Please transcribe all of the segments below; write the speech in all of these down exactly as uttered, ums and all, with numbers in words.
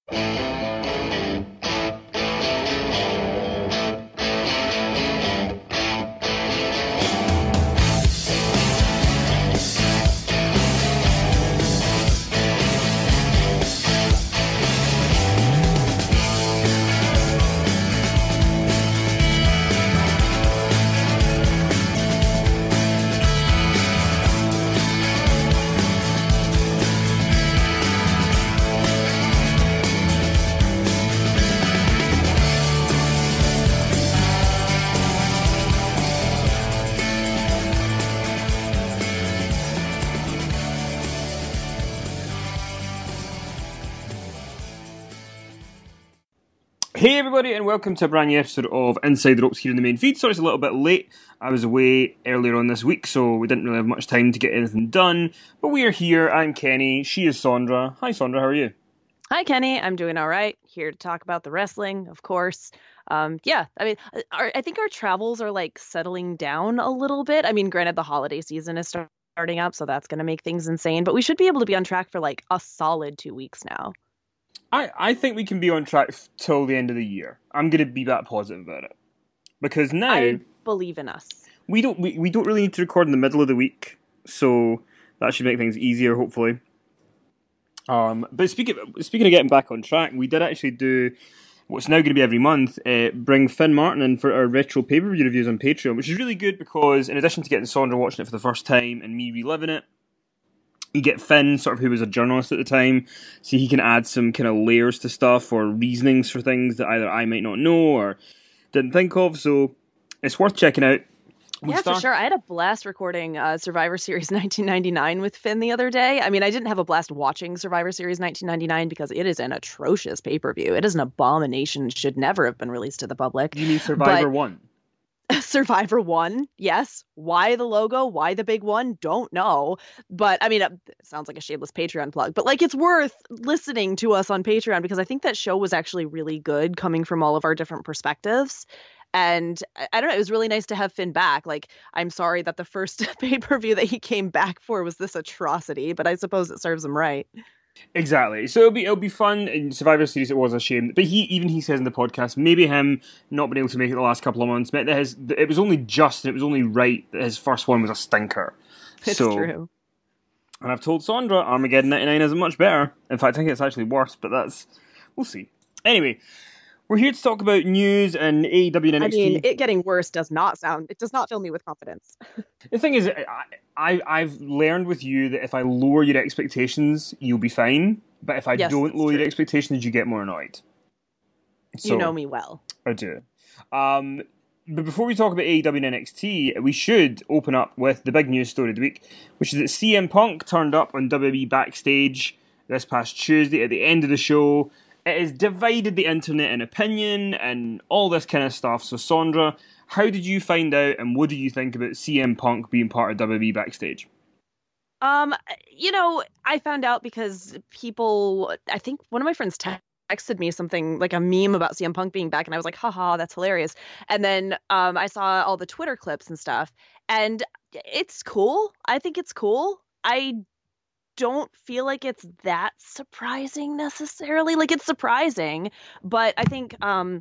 Hey everybody, and welcome to a brand new episode of Inside the Ropes here in the main feed. Sorry it's a little bit late. I was away earlier on this week, so we didn't really have much time to get anything done. But we are here. I'm Kenny. She is Sondra. Hi Sondra, how are you? Hi, Kenny. I'm doing all right. Here to talk about the wrestling, of course. Um, yeah, I mean, uh, our, I think our travels are like settling down a little bit. I mean, granted, the holiday season is start- starting up, so that's going to make things insane. But we should be able to be on track for like a solid two weeks now. I, I think we can be on track f- till the end of the year. I'm going to be that positive about it. Because now, I believe in us. we don't we, we don't really need to record in the middle of the week, so that should make things easier, hopefully. Um, but speaking speaking of getting back on track, we did actually do what's now going to be every month, uh, bring Finn Martin in for our retro pay-per-view reviews on Patreon, which is really good because in addition to getting Sondra watching it for the first time and me reliving it, you get Finn, sort of who was a journalist at the time, so he can add some kind of layers to stuff or reasonings for things that either I might not know or didn't think of, so it's worth checking out. We Yeah, for start- sure. I had a blast recording uh, Survivor Series nineteen ninety-nine with Finn the other day. I mean, I didn't have a blast watching Survivor Series nineteen ninety-nine because it is an atrocious pay-per-view. It is an abomination, should never have been released to the public. You mean Survivor But one? Survivor one, yes. Why the logo? Why the big one? Don't know. But I mean, it sounds like a shameless Patreon plug, but like it's worth listening to us on Patreon because I think that show was actually really good coming from all of our different perspectives. And I, I don't know, it was really nice to have Finn back. Like, I'm sorry that the first pay-per-view that he came back for was this atrocity, but I suppose it serves him right. Exactly. So it'll be it'll be fun. In Survivor Series, it was a shame, but he even he says in the podcast, maybe him not being able to make it the last couple of months meant that his it was only just and it was only right that his first one was a stinker. It's so, true. And I've told Sondra Armageddon ninety-nine isn't much better. In fact, I think it's actually worse, but that's we'll see. Anyway, we're here to talk about news and A E W and I N X T. mean, it getting worse does not sound, it does not fill me with confidence. The thing is, I, I I've learned with you that if I lower your expectations, you'll be fine. But if I Yes, don't that's lower true. your expectations, you get more annoyed. So, You know me well. I do. Um, but before we talk about A E W and N X T, we should open up with the big news story of the week, which is that C M Punk turned up on W W E Backstage this past Tuesday at the end of the show. It has divided the internet in opinion and all this kind of stuff. So, Sondra, how did you find out and what do you think about C M Punk being part of W W E Backstage? Um, you know, I found out because people, I think one of my friends texted me something like a meme about C M Punk being back, and I was like, haha, that's hilarious. And then um, I saw all the Twitter clips and stuff, and it's cool. I think it's cool. I don't feel like it's that surprising necessarily. Like it's surprising, but I think um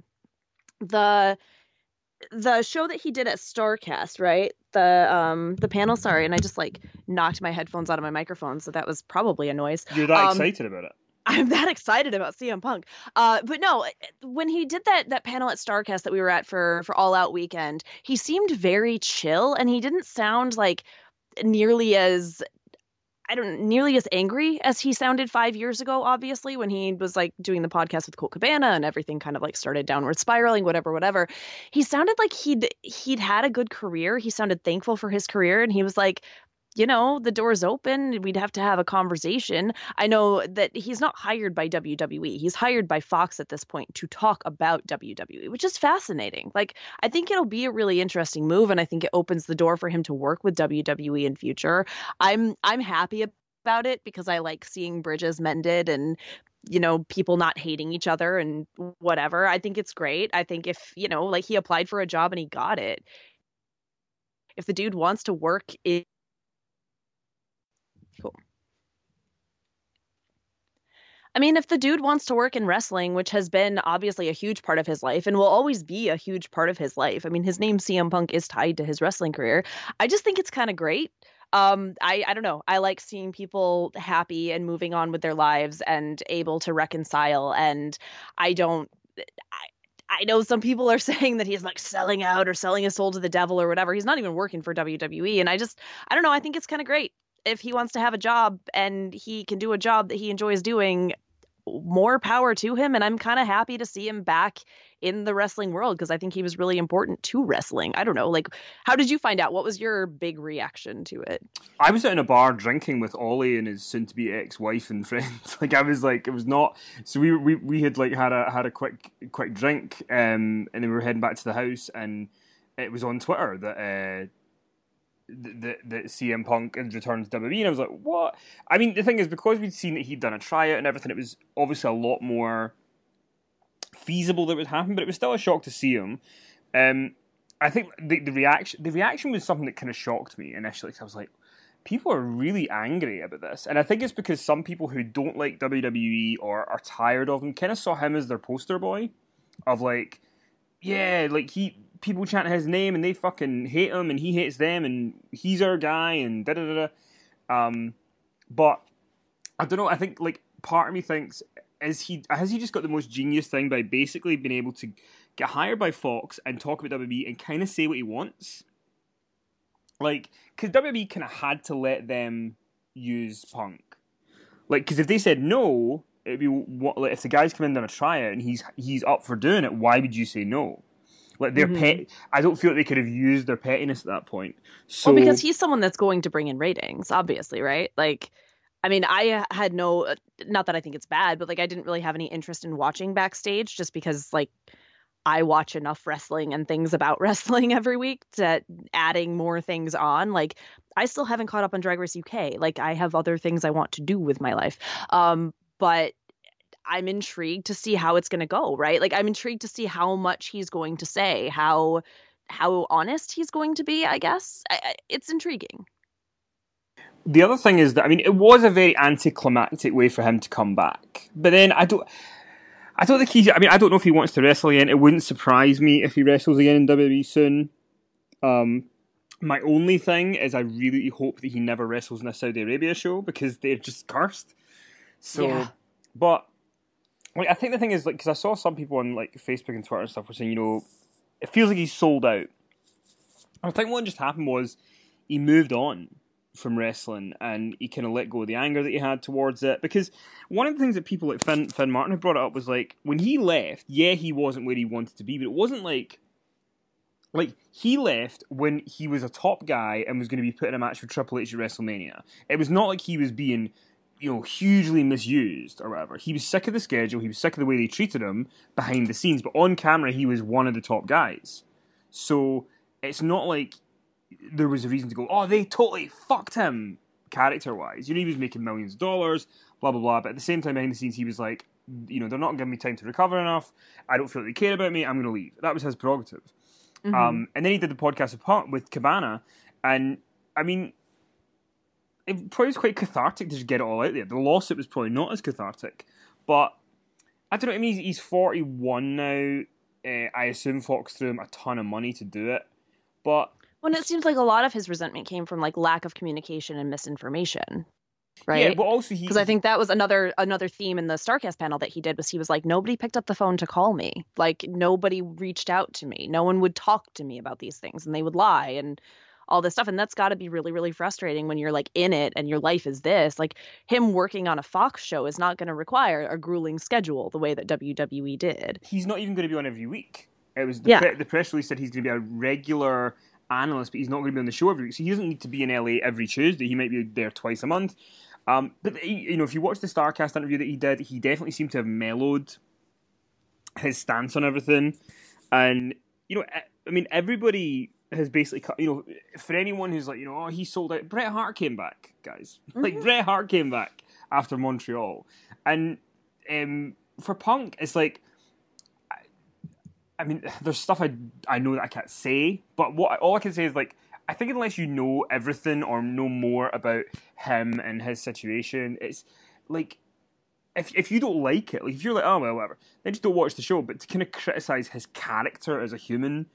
the the show that he did at Starcast, right? The um the panel, sorry, and I just like knocked my headphones out of my microphone, so that was probably a noise. You're that Um excited about it? I'm that excited about C M Punk. Uh but no, when he did that that panel at Starcast that we were at for for All Out Weekend, he seemed very chill and he didn't sound like nearly as I don't nearly as angry as he sounded five years ago, obviously, when he was like doing the podcast with Colt Cabana and everything kind of like started downward spiraling, whatever, whatever. He sounded like he'd he'd had a good career. He sounded thankful for his career, and he was like, you know, the door's open. We'd have to have a conversation. I know that he's not hired by W W E. He's hired by Fox at this point to talk about W W E, which is fascinating. Like, I think it'll be a really interesting move, and I think it opens the door for him to work with W W E in future. I'm I'm happy about it because I like seeing bridges mended and you know people not hating each other and whatever. I think it's great. I think if you know like he applied for a job and he got it. If the dude wants to work in cool. I mean, if the dude wants to work in wrestling, which has been obviously a huge part of his life and will always be a huge part of his life. I mean, his name C M Punk is tied to his wrestling career. I just think it's kind of great. Um, I I don't know. I like seeing people happy and moving on with their lives and able to reconcile. And I don't. I, I know some people are saying that he's like selling out or selling his soul to the devil or whatever. He's not even working for W W E, and I just I don't know. I think it's kind of great if he wants to have a job and he can do a job that he enjoys doing, more power to him. And I'm kind of happy to see him back in the wrestling world because I think he was really important to wrestling. I don't know. Like, how did you find out? What was your big reaction to it? I was out in a bar drinking with Ollie and his soon-to-be ex-wife and friends. Like I was like, it was not. So we we, we had like had a had a quick quick drink, um, and then we were heading back to the house, and it was on Twitter that uh, that that C M Punk had returned to W W E, and I was like, what? I mean, the thing is, because we'd seen that he'd done a tryout and everything, it was obviously a lot more feasible that it would happen, but it was still a shock to see him. Um, I think the the reaction the reaction was something that kind of shocked me initially, because I was like, people are really angry about this, and I think it's because some people who don't like W W E or are tired of him kind of saw him as their poster boy of like, yeah, like he people chant his name and they fucking hate him and he hates them and he's our guy and da da da da. Um, but I don't know. I think like part of me thinks, is he has he just got the most genius thing by basically being able to get hired by Fox and talk about W W E and kind of say what he wants? Like, because W W E kind of had to let them use Punk. Like, because if they said no, it'd be what, like, if the guy's come in on a tryout and he's he's up for doing it, why would you say no? Like their Mm-hmm. pet, I don't feel like they could have used their pettiness at that point. So, Well, because he's someone that's going to bring in ratings, obviously, right? Like, I mean, I had no, not that I think it's bad, but like I didn't really have any interest in watching backstage just because like I watch enough wrestling and things about wrestling every week that adding more things on, like I still haven't caught up on Drag Race U K. Like I have other things I want to do with my life. Um, but I'm intrigued to see how it's going to go, right? Like I'm intrigued to see how much he's going to say, how how honest he's going to be, I guess. I, I, it's intriguing. the other thing is that, I mean, it was a very anticlimactic way for him to come back. But then I don't, I don't think he's. I mean, I don't know if he wants to wrestle again. It wouldn't surprise me if he wrestles again in W W E soon. Um, my only thing is, I really hope that he never wrestles in a Saudi Arabia show because they're just cursed. So, Yeah. but like, I think the thing is, like, because I saw some people on like Facebook and Twitter and stuff were saying, you know, it feels like he's sold out. I think what just happened was he moved on from wrestling and he kind of let go of the anger that he had towards it. Because one of the things that people like Finn, Finn Martin had brought up was like, when he left, yeah, he wasn't where he wanted to be, but it wasn't like, like he left when he was a top guy and was going to be put in a match with Triple H at WrestleMania. It was not like he was being, you know, hugely misused or whatever. He was sick of the schedule. He was sick of the way they treated him behind the scenes, but on camera, he was one of the top guys. So it's not like there was a reason to go, oh, they totally fucked him character-wise. You know, he was making millions of dollars, blah, blah, blah. But at the same time, behind the scenes, he was like, you know, they're not giving me time to recover enough. I don't feel like they care about me. I'm going to leave. That was his prerogative. Mm-hmm. Um, and then he did the podcast with, with Cabana. And, I mean, it probably was quite cathartic to just get it all out there. The lawsuit was probably not as cathartic. But, I don't know, I mean, he's, he's forty-one now. Uh, I assume Fox threw him a ton of money to do it. But When it seems like a lot of his resentment came from like lack of communication and misinformation, right? yeah, but also he Because I think that was another another theme in the Starcast panel that he did was he was like, nobody picked up the phone to call me. Like nobody reached out to me. No one would talk to me about these things and they would lie and all this stuff. And that's got to be really, really frustrating when you're like in it and your life is this. Like him working on a Fox show is not going to require a grueling schedule the way that W W E did. he's not even going to be on every week. It was the, Yeah. pre- the press release said he's going to be a regular analyst, but he's not going to be on the show every week. So he doesn't need to be in L A every Tuesday. He might be there twice a month. Um, but he, you know, if you watch the Starcast interview that he did, he definitely seemed to have mellowed his stance on everything. And you know, I mean, everybody has basically cut. You know, for anyone who's like, you know, oh, he sold out. Bret Hart came back, guys. Mm-hmm. Like Bret Hart came back after Montreal, and um, for Punk, it's like. I mean, there's stuff I, I know that I can't say, but what all I can say is, like, I think unless you know everything or know more about him and his situation, it's, like, if if you don't like it, like if you're like, oh well, whatever, then just don't watch the show. But to kind of criticize his character as a human,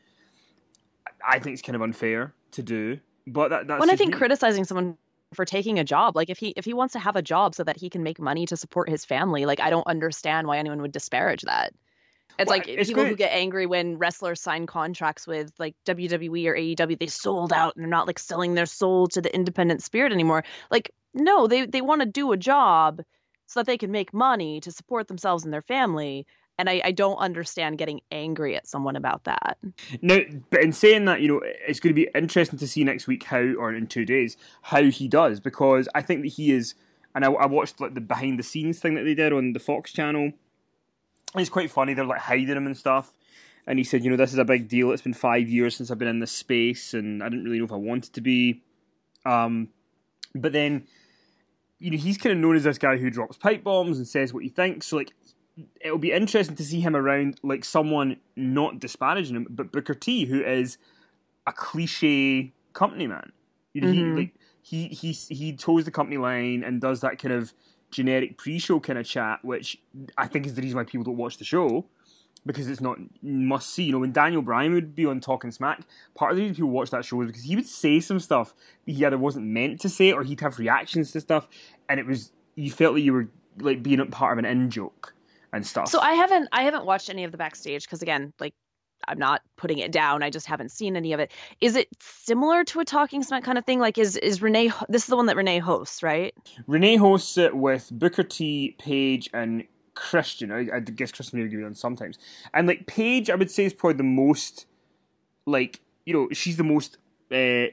I think it's kind of unfair to do. But that that's When I just think me. criticizing someone for taking a job, like if he if he wants to have a job so that he can make money to support his family, like I don't understand why anyone would disparage that. It's Well, like it's people who good. get angry when wrestlers sign contracts with like W W E or A E W, they sold out and they're not like selling their soul to the independent spirit anymore. Like, no, they they want to do a job so that they can make money to support themselves and their family. And I, I don't understand getting angry at someone about that. Now, but in saying that, you know, it's going to be interesting to see next week how, or in two days, how he does, because I think that he is. And I, I watched like the behind the scenes thing that they did on the Fox channel. It's quite funny. They're like hiding him and stuff. And he said, you know, this is a big deal. It's been five years since I've been in this space, and I didn't really know if I wanted to be. Um, but then, you know, he's kind of known as this guy who drops pipe bombs and says what he thinks. So, like, it'll be interesting to see him around, like, someone not disparaging him, but Booker T, who is a cliche company man. You know, he Mm-hmm. like he he he toes the company line and does that kind of generic pre-show kind of chat, which I think is the reason why people don't watch the show, because it's not must see. You know, when Daniel Bryan would be on Talking Smack, part of the reason people watch that show is because he would say some stuff that he either wasn't meant to say, or he'd have reactions to stuff, and it was you felt like you were like being a part of an in joke and So stuff. I haven't I haven't watched any of the backstage because again, like I'm not putting it down. I just haven't seen any of it. Is it similar to a Talking Smack kind of thing? Like, is is Renee? This is the one that Renee hosts, right? Renee hosts it with Booker T, Paige, and Christian. I, I guess Christian maybe be on sometimes. And like Paige, I would say is probably the most like you know she's the most uh,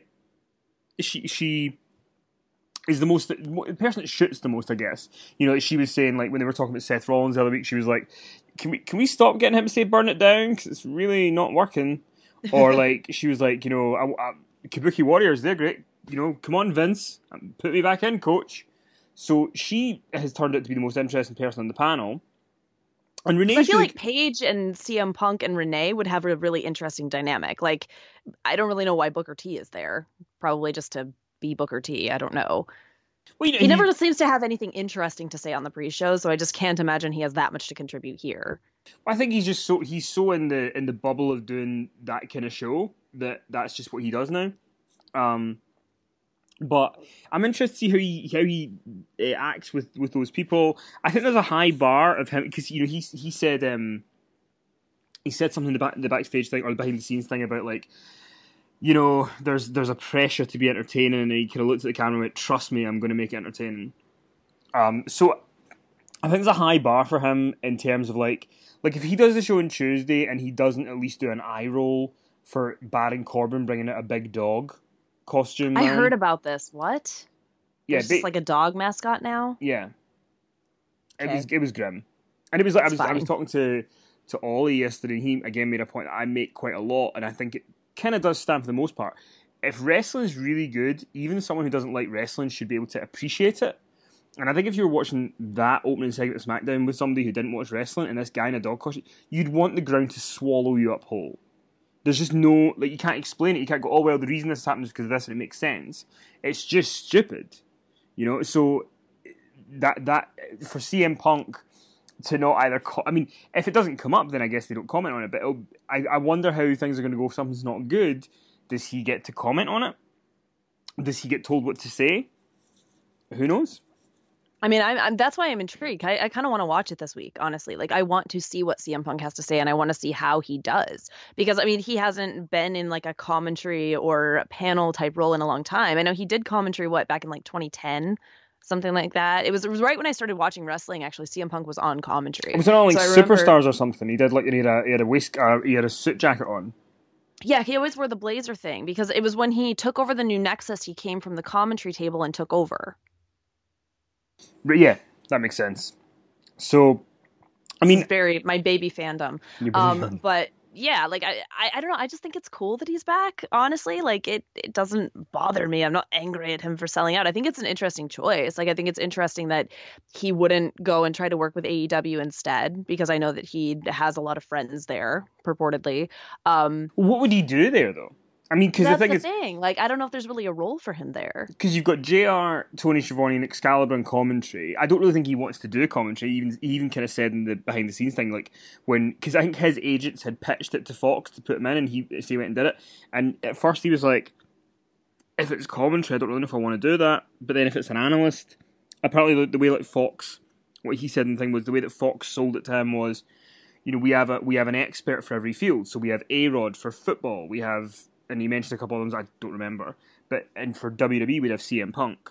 she she is the most the person that shoots the most. I guess you know she was saying like when they were talking about Seth Rollins the other week, she was like, "Can we can we stop getting him to say burn it down because it's really not working?" Or like she was like, you know, I, I, Kabuki Warriors, they're great. You know, come on, Vince, put me back in, coach. So she has turned out to be the most interesting person on the panel. And Because I Renee's feel really like Paige and C M Punk and Renee would have a really interesting dynamic. Like, I don't really know why Booker T is there. Probably just to be Booker T. I don't know. well, you know, He he's never seems to have anything interesting to say on the pre-show, so I just can't imagine he has that much to contribute here. I think he's just so he's so in the in the bubble of doing that kind of show that that's just what he does now. Um, but I'm interested to see how he how he uh, acts with, with those people. I think there's a high bar of him because you know he he said um he said something in the back the backstage thing or the behind the scenes thing about like you know there's there's a pressure to be entertaining, and he kind of looked at the camera and went, "Trust me, I'm going to make it entertaining." Um, so I think there's a high bar for him in terms of like like if he does the show on Tuesday and he doesn't at least do an eye roll for Baron Corbin bringing out a big dog costume, I heard man. about this. What? Yeah, There's just ba- like a dog mascot now? yeah, it was Okay, it was grim, and it was like I it's was I was fine. talking to to Ollie yesterday. And he again made a point that I make quite a lot, and I think it kind of does stand for the most part. If wrestling's really good, even someone who doesn't like wrestling should be able to appreciate it. And I think if you were watching that opening segment of SmackDown with somebody who didn't watch wrestling and this guy in a dog costume, you'd want the ground to swallow you up whole. There's just no like you can't explain it. You can't go, oh well, the reason this happens is because of this, and it makes sense. It's just stupid, you know. So that that for C M Punk to not either, co- I mean, if it doesn't come up, then I guess they don't comment on it. But it'll, I I wonder how things are going to go if something's not good. Does he get to comment on it? Does he get told what to say? Who knows? I mean, I'm, I'm that's why I'm intrigued. I, I kind of want to watch it this week, honestly. Like, I want to see what C M Punk has to say, and I want to see how he does. Because, I mean, he hasn't been in like a commentary or panel type role in a long time. I know he did commentary, what, back in like twenty ten, something like that. It was it was right when I started watching wrestling, actually. C M Punk was on It commentary. was on like So I remember, Superstars or something. He did like he had a he had a waist uh, he had a suit jacket on. yeah, he always wore the blazer thing because it was when he took over the new Nexus, he came from the commentary table and took over. But yeah, that makes sense. So I This is mean, very my baby fandom. you believe Um, him. but yeah, like I, I, I don't know. I just think it's cool that he's back. Honestly, like it, it doesn't bother me. I'm not angry at him for selling out. I think it's an interesting choice. Like I think it's interesting that he wouldn't go and try to work with A E W instead because I know that he has a lot of friends there, purportedly. Um, What would he do there though? I mean, because the That's thing the is, thing. Like, I don't know if there's really a role for him there. because you've got J R, Tony Schiavone, and Excalibur in commentary. I don't really think he wants to do commentary. He even he even kind of said in the behind the scenes thing, like when because I think his agents had pitched it to Fox to put him in, and he so he went and did it. And at first he was like, if it's commentary, I don't really know if I want to do that. But then if it's an analyst, apparently the, the way like Fox, what he said in the thing was the way that Fox sold it to him was, you know, we have a we have an expert for every field. So we have A-Rod for football. We have, and he mentioned a couple of them I don't remember. But and for W W E we'd have C M Punk.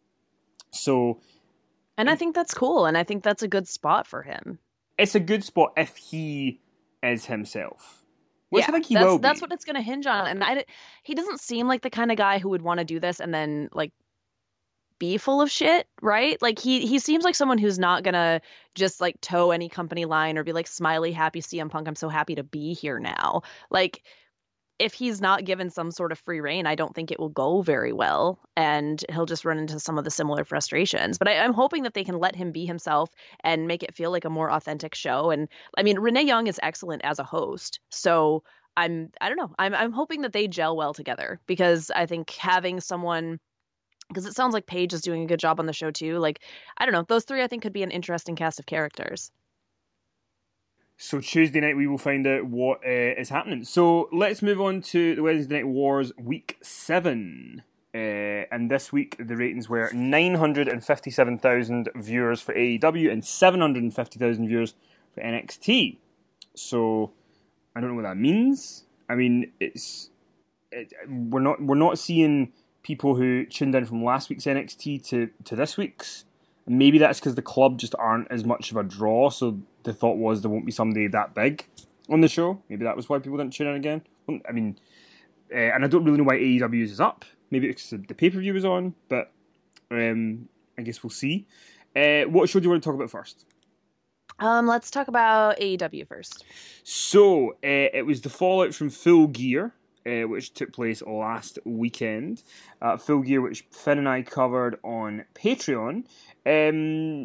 So, And I think that's cool, and I think that's a good spot for him. it's a good spot if he is himself, which Yeah, I think he that's will be. that's what it's going to hinge on. And I, he doesn't seem like the kind of guy who would want to do this and then like be full of shit, right? Like he he seems like someone who's not gonna just like toe any company line or be like smiley happy C M Punk, I'm so happy to be here now. Like if he's not given some sort of free reign, I don't think it will go very well, and he'll just run into some of the similar frustrations. But I, I'm hoping that they can let him be himself and make it feel like a more authentic show. And I mean, Renee Young is excellent as a host, so I'm I don't know. I'm I'm hoping that they gel well together, because I think having someone, because it sounds like Paige is doing a good job on the show too. Like I don't know, those three I think could be an interesting cast of characters. So Tuesday night we will find out what uh, is happening. So let's move on to the Wednesday Night Wars week seven. Uh, and this week the ratings were nine hundred fifty-seven thousand viewers for A E W and seven hundred fifty thousand viewers for N X T. So I don't know what that means. I mean, it's it, we're not we're not seeing people who tuned in from last week's N X T to, to this week's. Maybe that's because the club just aren't as much of a draw, so the thought was there won't be somebody that big on the show. Maybe that was why people didn't tune in again. I mean, uh, and I don't really know why A E W is up. Maybe it's because the pay-per-view was on, but um, I guess we'll see. Uh, what show do you want to talk about first? Um, let's talk about A E W first. So, uh, it was the fallout from Full Gear, uh, which took place last weekend. Uh, Full Gear, which Finn and I covered on Patreon. Um,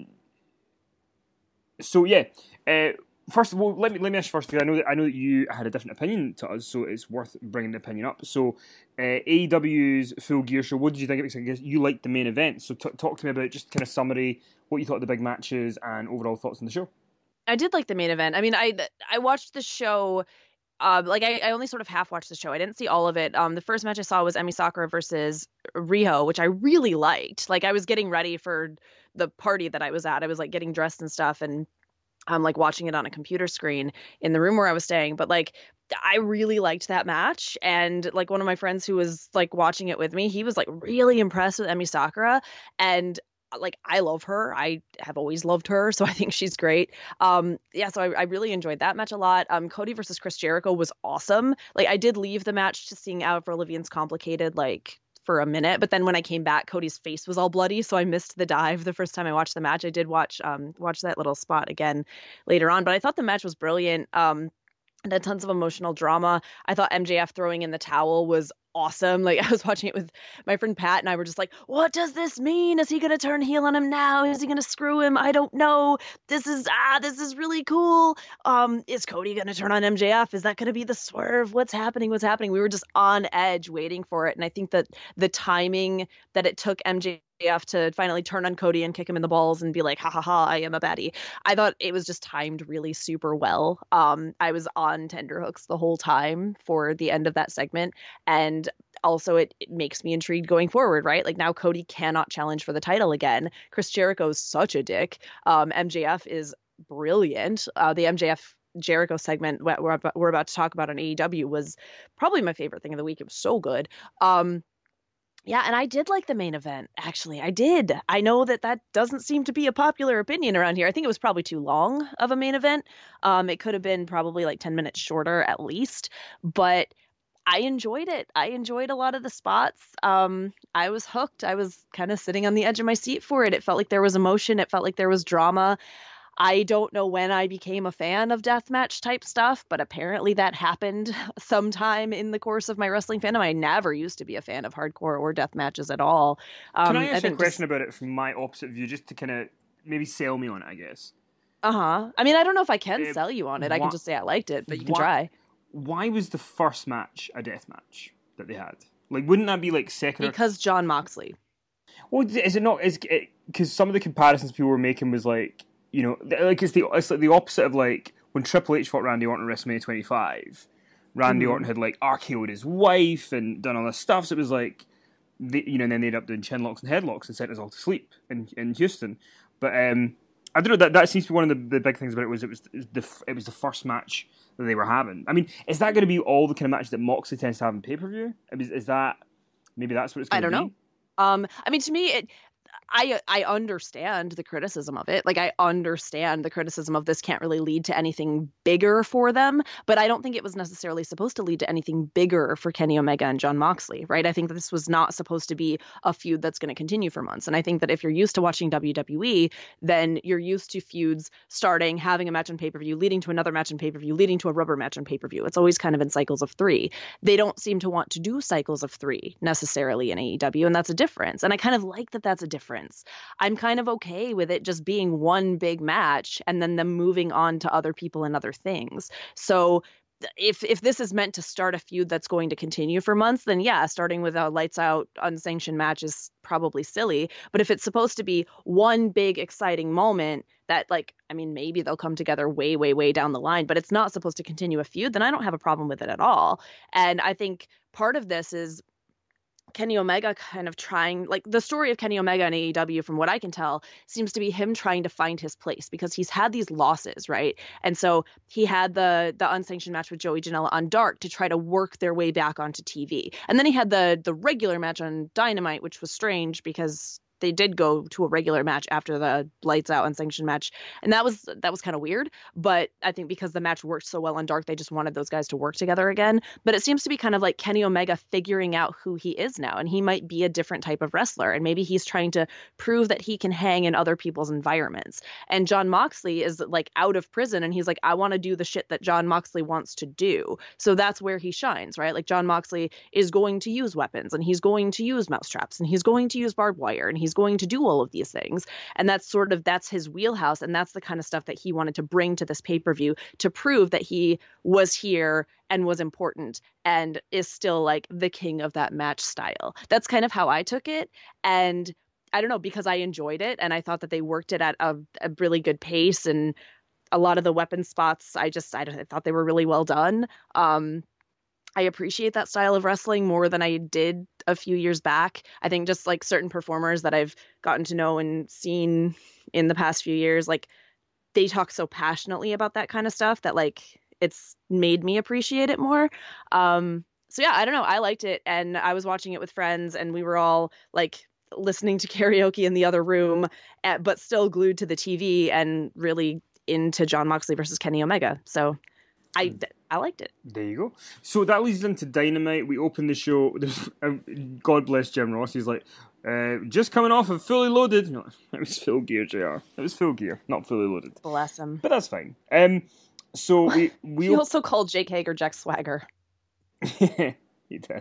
so yeah, uh, first of all, let me let me ask you first, because I know that I know that you had a different opinion to us, so it's worth bringing the opinion up. So, uh, A E W's Full Gear show, what did you think of it? I guess you liked the main event, so t- talk to me about just kind of summary, what you thought of the big matches, and overall thoughts on the show. I did like the main event. I mean, I I watched the show. Um, like I, I only sort of half watched the show. I didn't see all of it. Um, the first match I saw was Emi Sakura versus Riho, which I really liked. Like I was getting ready for the party that I was at. I was like getting dressed and stuff, and I'm like watching it on a computer screen in the room where I was staying. But like I really liked that match, and like one of my friends who was like watching it with me, he was like really impressed with Emi Sakura, and like I love her. I have always loved her, so I think she's great. Um, yeah, so I, I really enjoyed that match a lot. Um, Cody versus Chris Jericho was awesome. Like I did leave the match to seeing Avril Lavigne's Complicated like for a minute, but then when I came back, Cody's face was all bloody, so I missed the dive the first time I watched the match. I did watch um watch that little spot again later on, but I thought the match was brilliant. Um, and had tons of emotional drama. I thought M J F throwing in the towel was awesome. Like I was watching it with my friend Pat, and I were just like, what does this mean? Is he going to turn heel on him now? Is he going to screw him? I don't know. This is, ah, this is really cool. Um, is Cody going to turn on M J F? Is that going to be the swerve? What's happening? What's happening? We were just on edge waiting for it. And I think that the timing that it took M J F to finally turn on Cody and kick him in the balls and be like, ha ha ha, I am a baddie. I thought it was just timed really super well. Um, I was on tenterhooks the whole time for the end of that segment. And also it, it makes me intrigued going forward, right? Like now Cody cannot challenge for the title again. Chris Jericho is such a dick. Um, M J F is brilliant. Uh, the M J F Jericho segment we're about, we're about to talk about on A E W was probably my favorite thing of the week. It was so good. Um, Yeah, and I did like the main event, actually. I did. I know that that doesn't seem to be a popular opinion around here. I think it was probably too long of a main event. Um, it could have been probably like ten minutes shorter at least, but I enjoyed it. I enjoyed a lot of the spots. Um, I was hooked. I was kind of sitting on the edge of my seat for it. It felt like there was emotion. It felt like there was drama. I don't know when I became a fan of deathmatch type stuff, but apparently that happened sometime in the course of my wrestling fandom. I never used to be a fan of hardcore or death matches at all. Can I Um, I ask you a think question just, about it from my opposite view, just to kind of maybe sell me on it, I guess? uh-huh. I mean, I don't know if I can Uh, sell you on it. I can why, just say I liked it, but you can why, try. why was the first match a death match? that they had? Like, wouldn't that be like second? Because or... Jon Moxley. Well, is it not? Is because some of the comparisons people were making was like, you know, like it's the it's like the opposite of like when Triple H fought Randy Orton at WrestleMania twenty-five. Randy mm-hmm. Orton had like R K O'd his wife and done all this stuff. So it was like, they, you know, and then they ended up doing chin locks and headlocks and sent us all to sleep in in Houston. But um, I don't know. That that seems to be one of the, the big things about it was it was the it was the first match that they were having. I mean, is that going to be all the kind of matches that Moxley tends to have in pay per view? Is, is that maybe that's what it's going to be? I don't know. Um, I mean, to me, it, I I understand the criticism of it. Like, I understand the criticism of this can't really lead to anything bigger for them, but I don't think it was necessarily supposed to lead to anything bigger for Kenny Omega and Jon Moxley, right? I think that this was not supposed to be a feud that's going to continue for months. And I think that if you're used to watching W W E, then you're used to feuds starting, having a match on pay-per-view, leading to another match on pay-per-view, leading to a rubber match on pay-per-view. It's always kind of in cycles of three. They don't seem to want to do cycles of three necessarily in A E W, and that's a difference. And I kind of like that that's a difference. I'm kind of okay with it just being one big match and then them moving on to other people and other things. So if if this is meant to start a feud that's going to continue for months, then yeah, starting with a lights out unsanctioned match is probably silly. But if it's supposed to be one big exciting moment that, like, I mean, maybe they'll come together way, way, way down the line, but it's not supposed to continue a feud, then I don't have a problem with it at all. And I think part of this is Kenny Omega kind of trying, like, the story of Kenny Omega and A E W, from what I can tell, seems to be him trying to find his place because he's had these losses, right? And so he had the the unsanctioned match with Joey Janela on Dark to try to work their way back onto T V. And then he had the the regular match on Dynamite, which was strange because they did go to a regular match after the lights out unsanctioned match. And that was that was kind of weird. But I think because the match worked so well on Dark, they just wanted those guys to work together again. But it seems to be kind of like Kenny Omega figuring out who he is now. And he might be a different type of wrestler. And maybe he's trying to prove that he can hang in other people's environments. And Jon Moxley is like out of prison. And he's like, I want to do the shit that Jon Moxley wants to do. So that's where he shines, right? Like, Jon Moxley is going to use weapons, and he's going to use mousetraps, and he's going to use barbed wire, and he's He's going to do all of these things. And that's sort of, that's his wheelhouse. And that's the kind of stuff that he wanted to bring to this pay-per-view to prove that he was here and was important and is still like the king of that match style. That's kind of how I took it. And I don't know, because I enjoyed it and I thought that they worked it at a, a really good pace, and a lot of the weapon spots, I just, I, I thought they were really well done. Um, I appreciate that style of wrestling more than I did a few years back. I think just like certain performers that I've gotten to know and seen in the past few years, like, they talk so passionately about that kind of stuff that, like, it's made me appreciate it more. Um, so yeah, I don't know. I liked it, and I was watching it with friends, and we were all like listening to karaoke in the other room, at, but still glued to the T V and really into Jon Moxley versus Kenny Omega. So I, I liked it. There you go. So that leads into Dynamite. We opened the show. God bless Jim Ross. He's like, uh, just coming off of Fully Loaded. No, it was Full Gear, J R. It was Full Gear, not Fully Loaded. Bless him. But that's fine. Um, so we... we he op- also called Jake Hager Jack Swagger. He did.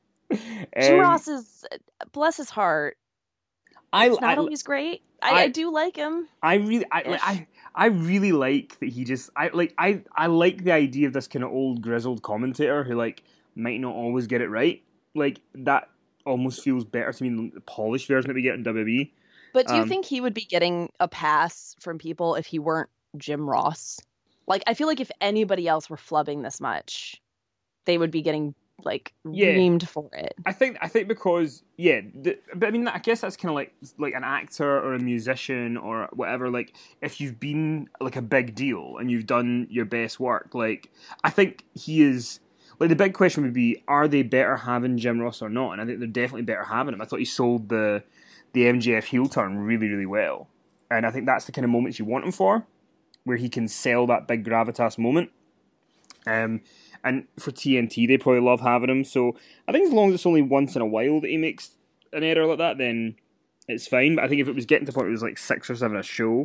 Jim Um, Ross is, bless his heart, I, it's not I, always great. I, I, I do like him. I really, I, like, I, I really like that he just, I like, I, I like the idea of this kind of old grizzled commentator who like might not always get it right. Like, that almost feels better to me than the polished version that we get in W W E. But do you Um, think he would be getting a pass from people if he weren't Jim Ross? Like, I feel like if anybody else were flubbing this much, they would be getting like Yeah. reamed for it. I think I think because yeah, the, but I mean I guess that's kind of like like an actor or a musician or whatever. Like, if you've been like a big deal and you've done your best work, like, I think he is. Like, the big question would be, are they better having Jim Ross or not? And I think they're definitely better having him. I thought he sold the the M J F heel turn really really well, and I think that's the kind of moments you want him for, where he can sell that big gravitas moment. Um. And for T N T, they probably love having him. So I think as long as it's only once in a while that he makes an error like that, then it's fine. But I think if it was getting to the point where it was like six or seven a show,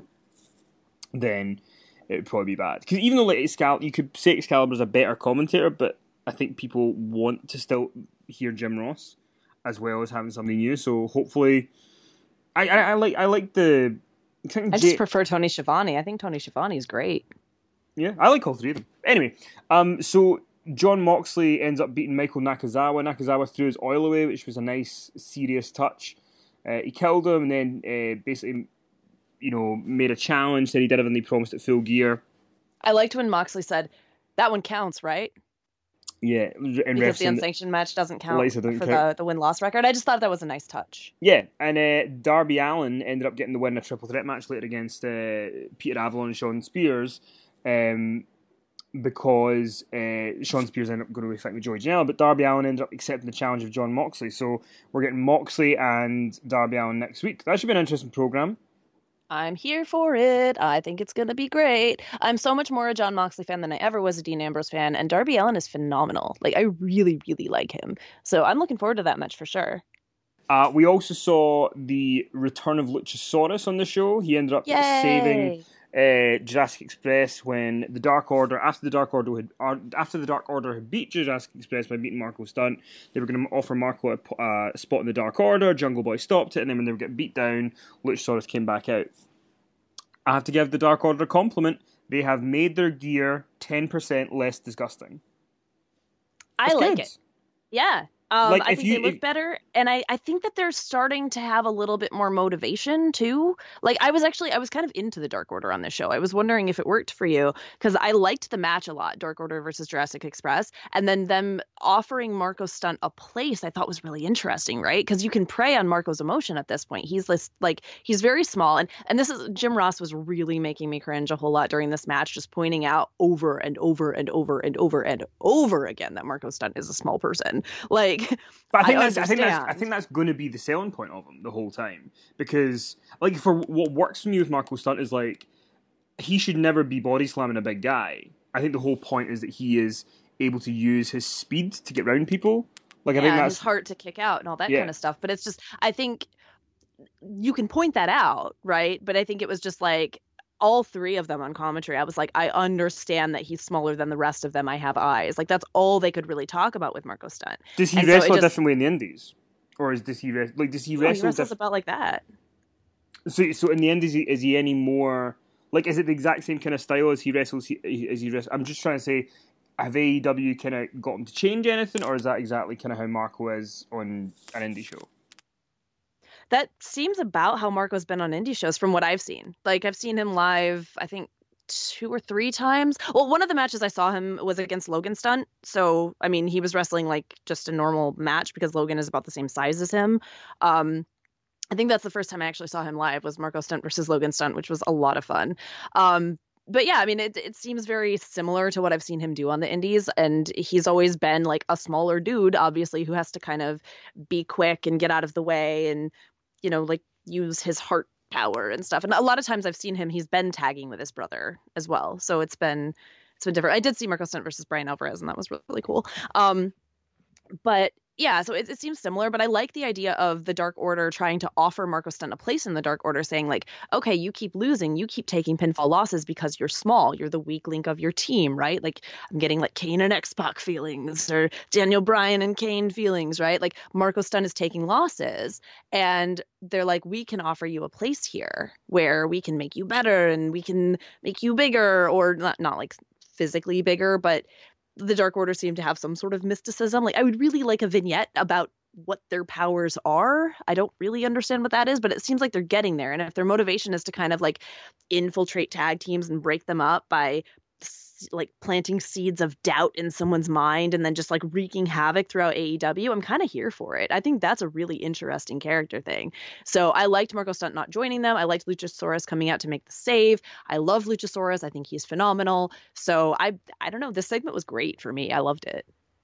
then it would probably be bad. Because even though like Excal- you could say Excalibur's a better commentator, but I think people want to still hear Jim Ross as well as having something new. So hopefully, I I, I like I like the. I, think I Jay- just prefer Tony Schiavone. I think Tony Schiavone is great. Yeah, I like all three of them. Anyway, um, so John Moxley ends up beating Michael Nakazawa. Nakazawa threw his oil away, which was a nice, serious touch. Uh, he killed him and then uh, basically, you know, made a challenge, said he did everything he promised at Full Gear. I liked when Moxley said, that one counts, right? Yeah. And because the unsanctioned match doesn't count for count. the, the win-loss record. I just thought that was a nice touch. Yeah, and uh, Darby Allin ended up getting the win in a triple threat match later against uh, Peter Avalon and Shawn Spears. Um, because uh, Shawn Spears ended up going to be fighting with Joey Janela, but Darby Allin ended up accepting the challenge of John Moxley. So we're getting Moxley and Darby Allin next week. That should be an interesting program. I'm here for it. I think it's going to be great. I'm so much more a John Moxley fan than I ever was a Dean Ambrose fan, and Darby Allin is phenomenal. Like, I really, really like him. So I'm looking forward to that match for sure. Uh, we also saw the return of Luchasaurus on the show. He ended up Yay! saving uh, Jurassic Express when the Dark Order, after the Dark Order had, uh, after the Dark Order had beat Jurassic Express by beating Marco Stunt, they were going to offer Marco a, uh, a spot in the Dark Order. Jungle Boy stopped it, and then when they were getting beat down, Luchasaurus came back out. I have to give the Dark Order a compliment. They have made their gear ten percent less disgusting. I That's like good. it. Yeah. Um, Like, I if think you- they look if- better, and I, I think that they're starting to have a little bit more motivation too. Like I was actually I was kind of into the Dark Order on this show. I was wondering if it worked for you because I liked the match a lot, Dark Order versus Jurassic Express, and then them offering Marco Stunt a place I thought was really interesting, right? Because you can prey on Marco's emotion at this point. He's this like he's very small, and and this is Jim Ross was really making me cringe a whole lot during this match, just pointing out over and over and over and over and over again that Marco Stunt is a small person. Like. But I think I that's I think that's I understand. think that's going to be the selling point of him the whole time, because like for what works for me with Marco Stunt is like he should never be body slamming a big guy. I think the whole point is that he is able to use his speed to get around people. Like I yeah, think and that's his heart to kick out and all that Yeah. kind of stuff. But it's just, I think you can point that out, right? But I think it was just like all three of them on commentary. I was like, I understand that he's smaller than the rest of them. I have eyes. Like that's all they could really talk about with Marco Stunt. does he and so it wrestle a just- different way in the Indies, or is does he res- like does he No, he wrestle? wrestles diff- about like that. so so in the Indies, he- is he any more like is it the exact same kind of style as he wrestles? He, as he wrestles? I'm just trying to say. Have A E W kind of got him to change anything, or is that exactly kind of how Marco is on an indie show? That seems about how Marco's been on indie shows from what I've seen. Like I've seen him live, I think two or three times. Well, one of the matches I saw him was against Logan Stunt. So, I mean, he was wrestling like just a normal match because Logan is about the same size as him. Um, I think that's the first time I actually saw him live was Marco Stunt versus Logan Stunt, which was a lot of fun. Um, but yeah, I mean, it it seems very similar to what I've seen him do on the indies. And he's always been like a smaller dude, obviously, who has to kind of be quick and get out of the way and, you know, like use his heart power and stuff. And a lot of times I've seen him, he's been tagging with his brother as well. So it's been, it's been different. I did see Marco Stunt versus Brian Alvarez and that was really, really cool. Um, but yeah, so it, it seems similar, but I like the idea of the Dark Order trying to offer Marco Stunt a place in the Dark Order, saying like, okay, you keep losing, you keep taking pinfall losses because you're small, you're the weak link of your team, right? Like I'm getting like Kane and X-Pac feelings or Daniel Bryan and Kane feelings, right? Like Marco Stunt is taking losses and they're like, we can offer you a place here where we can make you better and we can make you bigger, or not, not like physically bigger, but the Dark Order seem to have some sort of mysticism. Like I would really like a vignette about what their powers are. I don't really understand what that is, but it seems like they're getting there. And if their motivation is to kind of like infiltrate tag teams and break them up by like planting seeds of doubt in someone's mind and then just like wreaking havoc throughout A E W, I'm kind of here for it. I think that's a really interesting character thing. So I liked Marco Stunt not joining them. I liked Luchasaurus coming out to make the save. I love Luchasaurus. I think he's phenomenal. So I I don't know. This segment was great for me. I loved it.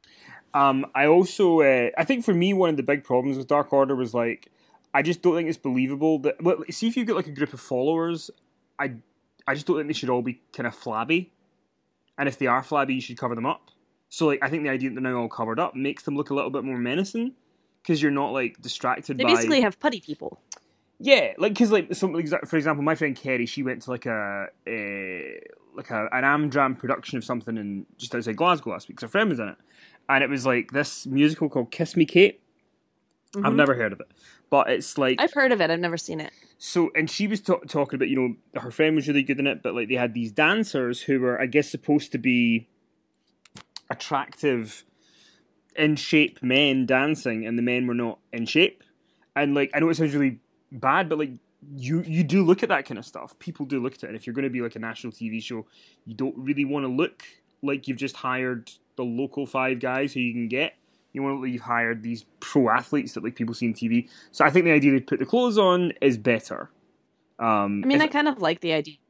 Um, I also, uh, I think for me, one of the big problems with Dark Order was like, I just don't think it's believable that. Well, see if you've got like a group of followers, I, I just don't think they should all be kind of flabby, and if they are flabby, you should cover them up. So like, I think the idea that they're now all covered up makes them look a little bit more menacing because you're not like distracted They by. basically have putty people. Yeah, like because like some for example, my friend Kerry, she went to like a, a like a an Amdram production of something in just outside Glasgow last week. 'Cause her friend was in it, and it was like this musical called Kiss Me Kate. Mhm. I've never heard of it, but it's like I've heard of it. I've never seen it. so. And she was ta- talking about, you know, her friend was really good in it, but like they had these dancers who were, I guess, supposed to be attractive, in shape men dancing, and the men were not in shape. And like, I know it sounds really bad, but like, you you do look at that kind of stuff. People do look at it, and if you're going to be like a national T V show, you don't really want to look like you've just hired the local five guys who you can get. You want to look like you've hired these pro athletes that like people see on T V. So I think the idea they put the clothes on is better. Um, I mean, if, I kind of like the idea.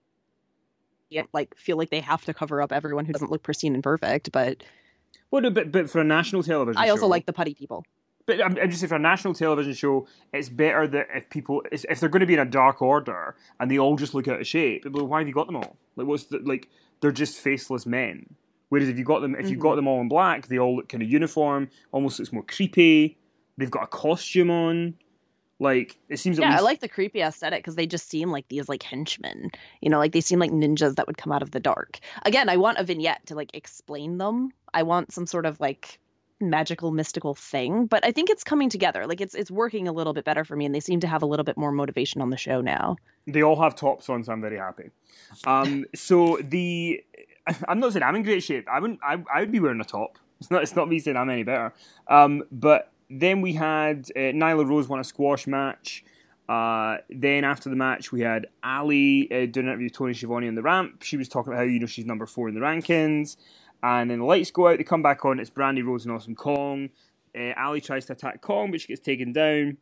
Like, feel like they have to cover up everyone who doesn't look pristine and perfect, but well, no, but but for a national television, I also show, like the putty people. But I'm, I'm just saying, for a national television show, it's better that if people, if they're going to be in a dark order and they all just look out of shape, well, why have you got them all? Like, what's the, like, they're just faceless men. Whereas if you got them, if Mm-hmm. you've got them all in black, they all look kind of uniform, almost looks more creepy. They've got a costume on. Like, it seems at Yeah, least... I like the creepy aesthetic because they just seem like these like henchmen. You know, like they seem like ninjas that would come out of the dark. Again, I want a vignette to like explain them. I want some sort of like magical mystical thing, but I think it's coming together. Like it's it's working a little bit better for me, and they seem to have a little bit more motivation on the show now. They all have tops on, so I'm very happy. Um, so the... I'm not saying I'm in great shape. I wouldn't. I, I would be wearing a top. It's not. It's not me saying I'm any better. Um, but then we had uh, Nyla Rose won a squash match. Uh, then after the match, we had Ali uh, doing an interview with Tony Schiavone on the ramp. She was talking about how, you know, she's number four in the rankings. And then the lights go out. They come back on. It's Brandy Rose and Awesome Kong. Uh, Ali tries to attack Kong, but she gets taken down.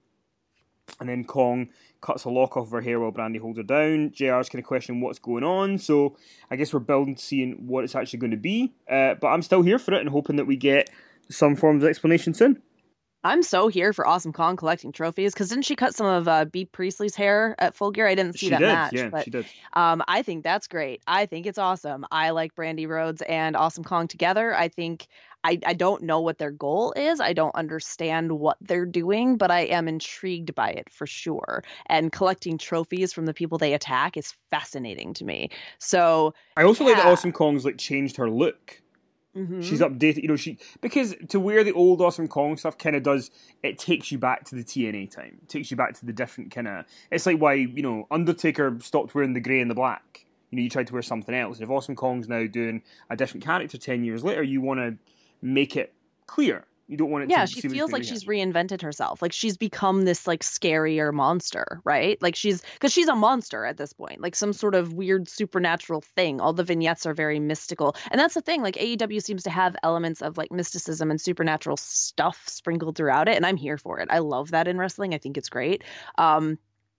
And then Kong cuts a lock off of her hair while Brandy holds her down. J R's kind of questioning what's going on. So I guess we're building to seeing what it's actually going to be. Uh, but I'm still here for it and hoping that we get some form of explanation soon. I'm so here for Awesome Kong collecting trophies because didn't she cut some of uh, Bea Priestley's hair at Full Gear? I didn't see She that did, match, yeah, but she did. Um, I think that's great. I think it's awesome. I like Brandy Rhodes and Awesome Kong together. I think I, I don't know what their goal is. I don't understand what they're doing, but I am intrigued by it for sure. And collecting trophies from the people they attack is fascinating to me. So I also yeah. like that Awesome Kong's like changed her look. Mm-hmm. She's updated, you know, she because to wear the old Awesome Kong stuff kind of does, it takes you back to the T N A time. It takes you back to the different kind of, it's like why, you know, Undertaker stopped wearing the grey and the black. You know, you tried to wear something else. And if Awesome Kong's now doing a different character ten years later, you want to make it clear. You don't want it yeah, to she seem feels like she's reinvented herself. Like she's become this like scarier monster, right? Like she's because she's a monster at this point, like some sort of weird supernatural thing. All the vignettes are very mystical. And that's the thing, like A E W seems to have elements of like mysticism and supernatural stuff sprinkled throughout it. And I'm here for it. I love that in wrestling. I think it's great. Um,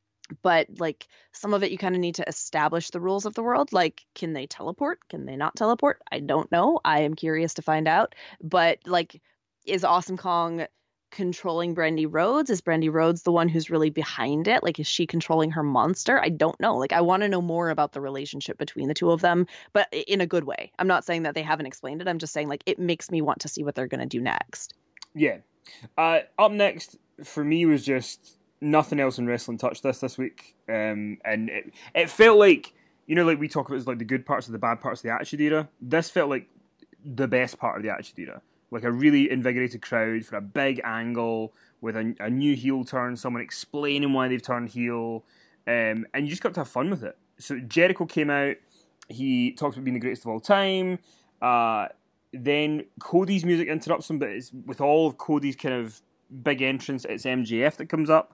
but like some of it, you kind of need to establish the rules of the world. Like, can they teleport? Can they not teleport? I don't know. I am curious to find out. But like, is Awesome Kong controlling Brandy Rhodes? Is Brandy Rhodes the one who's really behind it? Like, is she controlling her monster? I don't know. Like, I want to know more about the relationship between the two of them, but in a good way. I'm not saying that they haven't explained it. I'm just saying, like, it makes me want to see what they're going to do next. Yeah. Uh, up next, for me, was just nothing else in wrestling touched this this week. Um, and it, it felt like, you know, like we talk about like the good parts of the bad parts of the Attitude Era. This felt like the best part of the Attitude Era. Like a really invigorated crowd for a big angle with a, a new heel turn, someone explaining why they've turned heel, um, and you just got to have fun with it. So Jericho came out, he talks about being the greatest of all time, uh, then Cody's music interrupts him, but it's with all of Cody's kind of big entrance, it's M J F that comes up.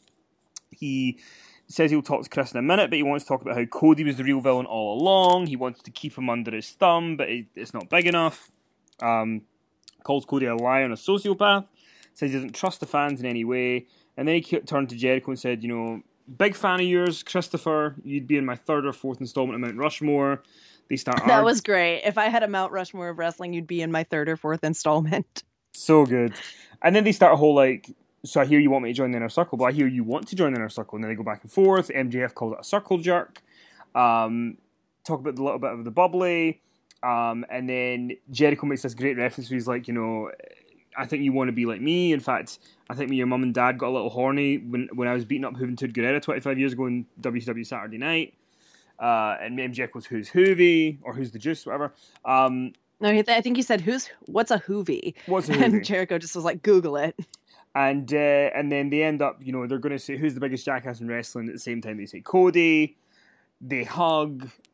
He says he'll talk to Chris in a minute, but he wants to talk about how Cody was the real villain all along. He wants to keep him under his thumb, but it's not big enough. Um... calls Cody a liar and a sociopath, says he doesn't trust the fans in any way, and then he turned to Jericho and said, you know, big fan of yours, Christopher, you'd be in my third or fourth installment of Mount Rushmore. They start That arg- was great. If I had a Mount Rushmore of wrestling, you'd be in my third or fourth installment. So good. And then they start a whole like, so I hear you want me to join the Inner Circle, but I hear you want to join the Inner Circle, and then they go back and forth. M J F calls it a circle jerk. Um, talk about a little bit of the bubbly. Um, and then Jericho makes this great reference where he's like, you know, I think you want to be like me. In fact, I think me, your mum and dad got a little horny when, when I was beating up Juventud Guerrera twenty-five years ago in W C W Saturday Night. Uh, and M J F goes, who's Hoovy? Or who's the juice, whatever. Um, no, I think he said, "Who's what's a Hoovy?" What's a Hoovy? And Jericho just was like, Google it. And, uh, and then they end up, you know, they're going to say, who's the biggest jackass in wrestling? At the same time, they say Cody. They hug.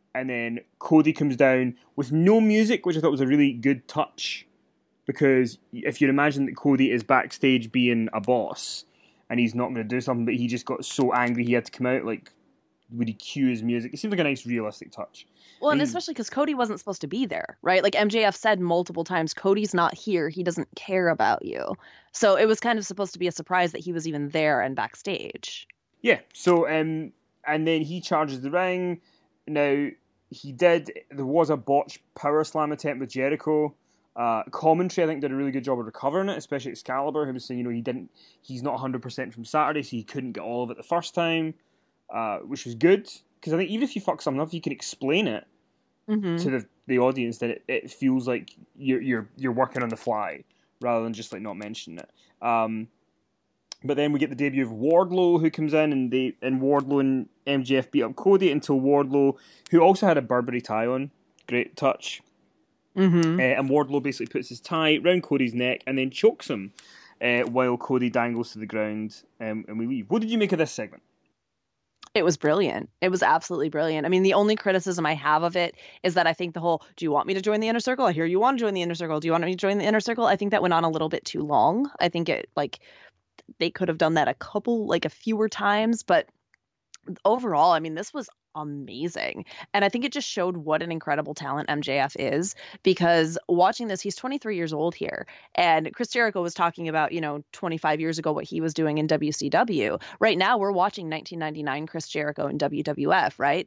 and then Cody comes down with no music, which I thought was a really good touch. Because if you imagine that Cody is backstage being a boss, and he's not going to do something, but he just got so angry he had to come out, like, would he cue his music? It seemed like a nice, realistic touch. Well, and he, especially because Cody wasn't supposed to be there, right? Like M J F said multiple times, Cody's not here. He doesn't care about you. So it was kind of supposed to be a surprise that he was even there and backstage. Yeah, so, um, and then he charges the ring. Now, he did, there was a botched power slam attempt with Jericho. Uh, commentary, I think, did a really good job of recovering it, especially Excalibur, who was saying, you know, he didn't, he's not one hundred percent from Saturday, so he couldn't get all of it the first time, uh, which was good, because I think even if you fuck something up, if you can explain it mm-hmm. to the the audience, then it, it feels like you're you're you're working on the fly, rather than just, like, not mentioning it. Um, but then we get the debut of Wardlow, who comes in, and they and Wardlow and M J F beat up Cody until Wardlow, who also had a Burberry tie on, great touch, Mm-hmm. Uh, and Wardlow basically puts his tie round Cody's neck and then chokes him uh, while Cody dangles to the ground, um, and we leave. What did you make of this segment? It was brilliant. It was absolutely brilliant. I mean, the only criticism I have of it is that I think the whole, do you want me to join the inner circle? I hear you want to join the inner circle. Do you want me to join the inner circle? I think that went on a little bit too long. I think it, like, they could have done that a couple, like a fewer times, but overall, I mean, this was amazing. And I think it just showed what an incredible talent M J F is, because watching this, he's twenty-three years old here. And Chris Jericho was talking about, you know, twenty-five years ago, what he was doing in W C W. Right now, we're watching nineteen ninety-nine Chris Jericho in W W F, right?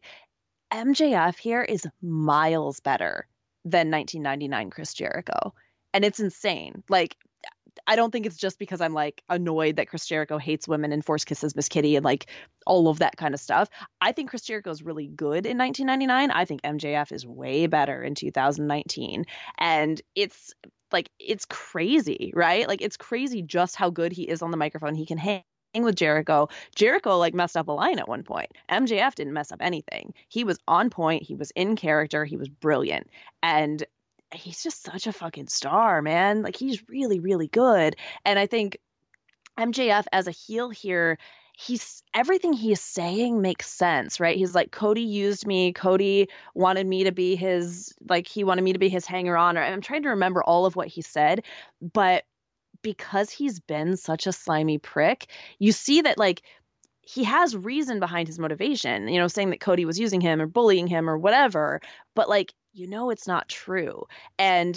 M J F here is miles better than nineteen ninety-nine Chris Jericho. And it's insane. Like, I don't think it's just because I'm, like, annoyed that Chris Jericho hates women and force kisses Miss Kitty and, like, all of that kind of stuff. I think Chris Jericho is really good in nineteen ninety-nine. I think M J F is way better in two thousand nineteen. And it's, like, it's crazy, right? Like, it's crazy just how good he is on the microphone. He can hang with Jericho. Jericho, like, messed up a line at one point. M J F didn't mess up anything. He was on point. He was in character. He was brilliant. And he's just such a fucking star, man. Like, he's really, really good. And I think M J F as a heel here, he's everything he's saying makes sense, right? He's like, Cody used me. Cody wanted me to be his, like, he wanted me to be his hanger on. Or I'm trying to remember all of what he said, but because he's been such a slimy prick, you see that, like, he has reason behind his motivation, you know, saying that Cody was using him or bullying him or whatever, but, like, you know, it's not true. And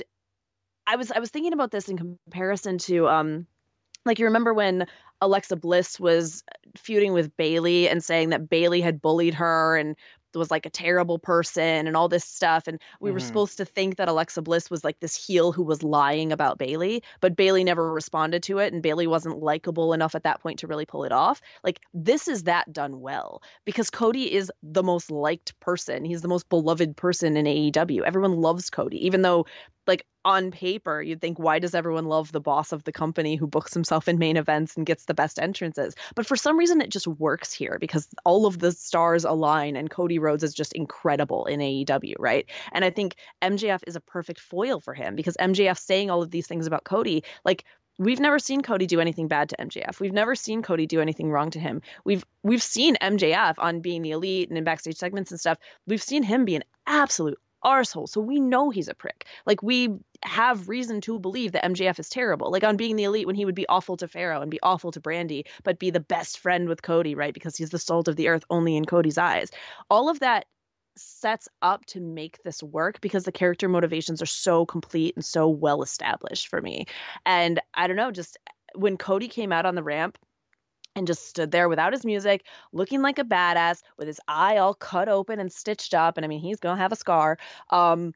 I was I was thinking about this in comparison to, um, like, you remember when Alexa Bliss was feuding with Bayley and saying that Bayley had bullied her and was, like, a terrible person and all this stuff. And we mm-hmm. were supposed to think that Alexa Bliss was, like, this heel who was lying about Bayley, but Bayley never responded to it. And Bayley wasn't likable enough at that point to really pull it off. Like, this is that done well, because Cody is the most liked person. He's the most beloved person in A E W. Everyone loves Cody, even though, like, on paper, you'd think, why does everyone love the boss of the company who books himself in main events and gets the best entrances? But for some reason, it just works here because all of the stars align and Cody Rhodes is just incredible in A E W, right? And I think M J F is a perfect foil for him, because M J F saying all of these things about Cody, like, we've never seen Cody do anything bad to M J F. We've never seen Cody do anything wrong to him. We've we've seen M J F on Being the Elite and in backstage segments and stuff. We've seen him be an absolute arsehole. So we know he's a prick. Like, we have reason to believe that M J F is terrible. Like, on Being the Elite, when he would be awful to Pharaoh and be awful to Brandy, but be the best friend with Cody, right? Because he's the salt of the earth only in Cody's eyes. All of that sets up to make this work because the character motivations are so complete and so well established for me. And I don't know, just when Cody came out on the ramp and just stood there without his music, looking like a badass with his eye all cut open and stitched up. And I mean, he's going to have a scar. Um,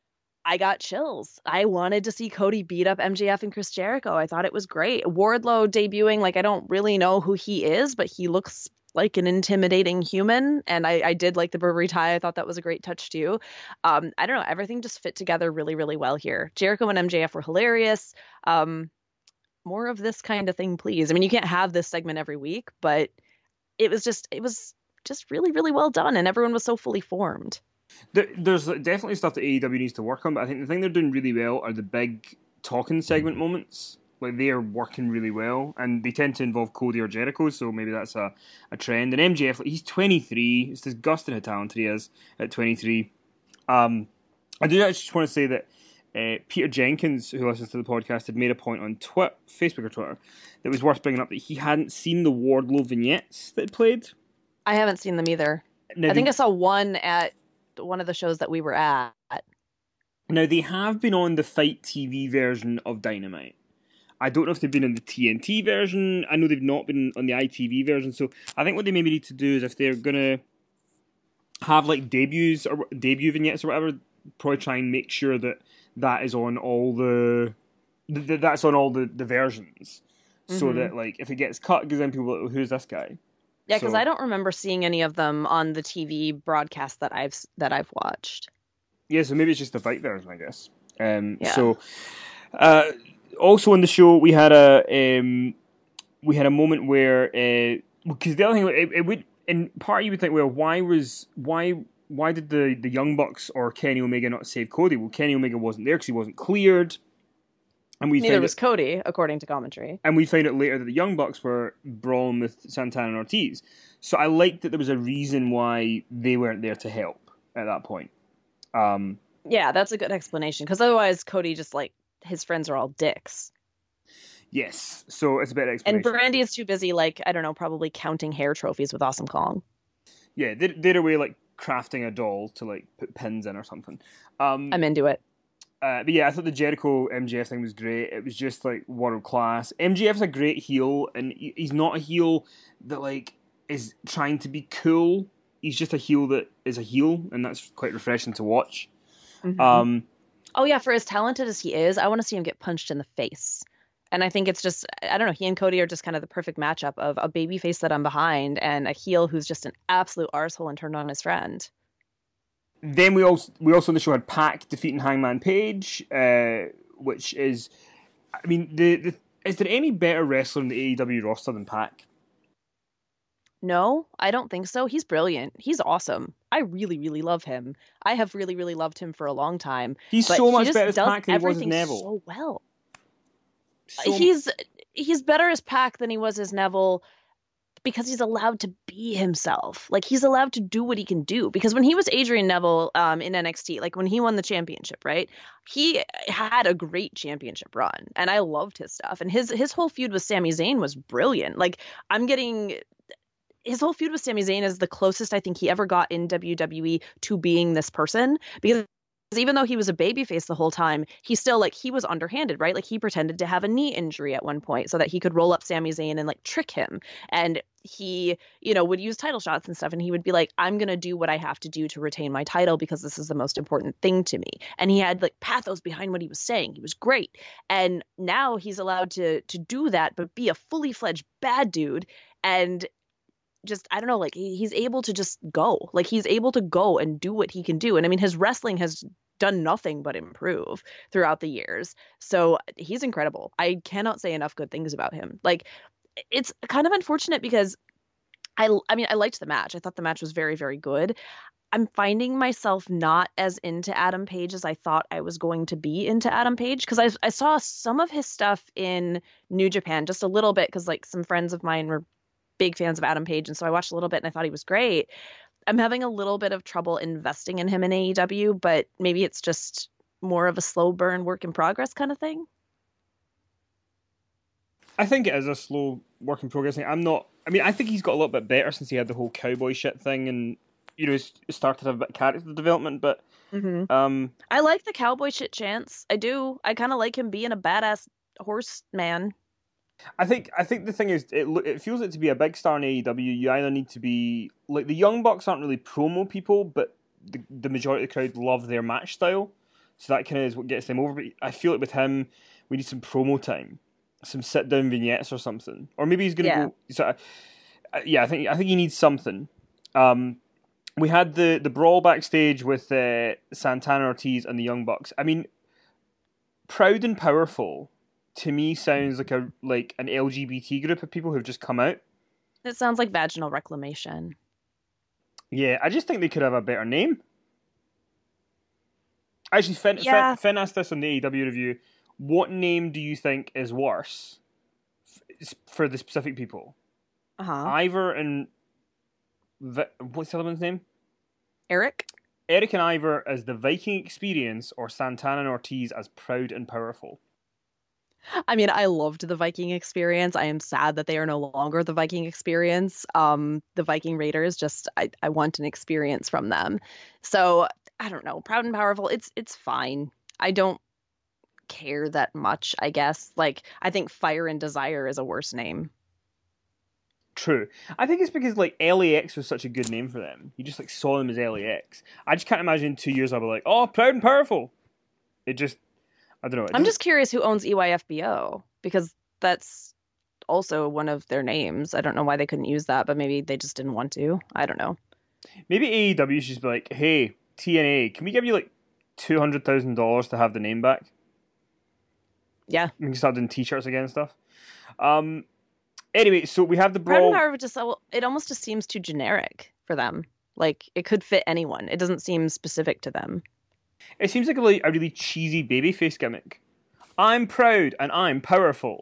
I got chills. I wanted to see Cody beat up M J F and Chris Jericho. I thought it was great. Wardlow debuting, like, I don't really know who he is, but he looks like an intimidating human. And I, I did like the Burberry tie. I thought that was a great touch too. Um, I don't know. Everything just fit together really, really well here. Jericho and M J F were hilarious. Um, more of this kind of thing, please. I mean, you can't have this segment every week, but it was just, it was just really, really well done. And everyone was so fully formed. There's definitely stuff that A E W needs to work on, but I think the thing they're doing really well are the big talking segment moments. Like they're working really well, and they tend to involve Cody or Jericho, so maybe that's a, a trend. And M J F, like, he's twenty-three. It's disgusting how talented he is at twenty-three. Um, I do actually just want to say that uh, Peter Jenkins, who listens to the podcast, had made a point on Twitter, Facebook or Twitter, that was worth bringing up, that he hadn't seen the Wardlow vignettes that played. I haven't seen them either. Now, I think they, I saw one at one of the shows that we were at. Now, they have been on the Fight T V version of Dynamite. I don't know if they've been in the T N T version. I know they've not been on the I T V version. So I think what they maybe need to do is, if they're going to have like debuts or debut vignettes or whatever, probably try and make sure that that is on all the th- that's on all the, the versions. Mm-hmm. So that like if it gets cut, because then people are like, who's this guy? Yeah, because so, I don't remember seeing any of them on the T V broadcast that I've that I've watched. Yeah, so maybe it's just the Fight version, I guess. Um, yeah. So, uh, also on the show we had a um, we had a moment where because uh, the other thing it, it would in part you would think, well, why was why why did the, the Young Bucks or Kenny Omega not save Cody? Well, Kenny Omega wasn't there because he wasn't cleared. And we Neither was it, Cody, according to commentary. And we found out later that the Young Bucks were brawling with Santana and Ortiz. So I liked that there was a reason why they weren't there to help at that point. Um, yeah, that's a good explanation, because otherwise Cody just, like, his friends are all dicks. Yes, so it's a better explanation. And Brandy is too busy, like, I don't know, probably counting hair trophies with Awesome Kong. Yeah, they're, they're away, like, crafting a doll to, like, put pins in or something. Um, I'm into it. Uh, but yeah, I thought the Jericho M J F thing was great. It was just, like, world class. M J F's a great heel, and he's not a heel that, like, is trying to be cool. He's just a heel that is a heel, and that's quite refreshing to watch. Mm-hmm. Um, oh, yeah, for as talented as he is, I want to see him get punched in the face. And I think it's just, I don't know, he and Cody are just kind of the perfect matchup of a baby face that I'm behind and a heel who's just an absolute arsehole and turned on his friend. Then we also we also on the show had Pac defeating Hangman Page, uh, which is, I mean, the, the is there any better wrestler in the A E W roster than Pac? No, I don't think so. He's brilliant. He's awesome. I really, really love him. I have really, really loved him for a long time. He's so much he better as Pac than he was as Neville. So well. So... He's he's better as Pac than he was as Neville, because he's allowed to be himself. Like, he's allowed to do what he can do. Because when he was Adrian Neville um, in N X T, like when he won the championship, right? He had a great championship run, and I loved his stuff. And his his whole feud with Sami Zayn was brilliant. Like, I'm getting his whole feud with Sami Zayn is the closest I think he ever got in W W E to being this person, because even though he was a babyface the whole time, he still, like, he was underhanded, right? Like, he pretended to have a knee injury at one point so that he could roll up Sami Zayn and, like, trick him. And he, you know, would use title shots and stuff. And he would be like, I'm going to do what I have to do to retain my title because this is the most important thing to me. And he had, like, pathos behind what he was saying. He was great. And now he's allowed to to do that, but be a fully fledged bad dude. And just, I don't know, like, he, he's able to just go. Like, he's able to go and do what he can do. And I mean, his wrestling has done nothing but improve throughout the years. So he's incredible. I cannot say enough good things about him. Like, it's kind of unfortunate because I, I mean, I liked the match. I thought the match was very, very good. I'm finding myself not as into Adam Page as I thought I was going to be into Adam Page, because I, I saw some of his stuff in New Japan, just a little bit, because, like, some friends of mine were big fans of Adam Page, and so I watched a little bit and I thought he was great. I'm having a little bit of trouble investing in him in A E W, but maybe it's just more of a slow burn, work in progress kind of thing. I think it is a slow work in progress thing. I'm not, I mean, I think he's got a little bit better since he had the whole cowboy shit thing and, you know, started to have a bit of character development, but mm-hmm. um, I like the cowboy shit chance. I do. I kind of like him being a badass horseman. I think I think the thing is, it it feels like to be a big star in A E W, you either need to be, like, the Young Bucks aren't really promo people, but the, the majority of the crowd love their match style, so that kind of is what gets them over. But I feel like with him, we need some promo time, some sit down vignettes or something, or maybe he's going to yeah. go. So, uh, yeah, I think I think he needs something. Um, we had the the brawl backstage with uh, Santana Ortiz and the Young Bucks. I mean, Proud and Powerful, to me, sounds like a like an L G B T group of people who've just come out. It sounds like vaginal reclamation. Yeah, I just think they could have a better name. Actually, Finn, yeah. Finn, Finn asked this on the A E W review. What name do you think is worse f- for the specific people? Uh huh. Ivor and Vi- what's the other one's name? Eric. Eric and Ivor as the Viking Experience, or Santana and Ortiz as Proud and Powerful? I mean, I loved the Viking Experience. I am sad that they are no longer the Viking Experience. Um, the Viking Raiders, just I, I want an experience from them. So I don't know. Proud and Powerful, it's it's fine. I don't care that much, I guess. Like, I think Fire and Desire is a worse name. True. I think it's because like L A X was such a good name for them. You just like saw them as L A X. I just can't imagine in two years I'll be like, oh, Proud and Powerful. It just, I don't know. It I'm doesn't. just curious who owns E Y F B O because that's also one of their names. I don't know why they couldn't use that, but maybe they just didn't want to. I don't know. Maybe A E W should just be like, hey, T N A, can we give you like two hundred thousand dollars to have the name back? Yeah. We can start doing T-shirts again and stuff. Um. Anyway, so we have the Proud and brawl. Powerful just it almost just seems too generic for them. Like it could fit anyone. It doesn't seem specific to them. It seems like a really, a really cheesy babyface gimmick. I'm proud and I'm powerful.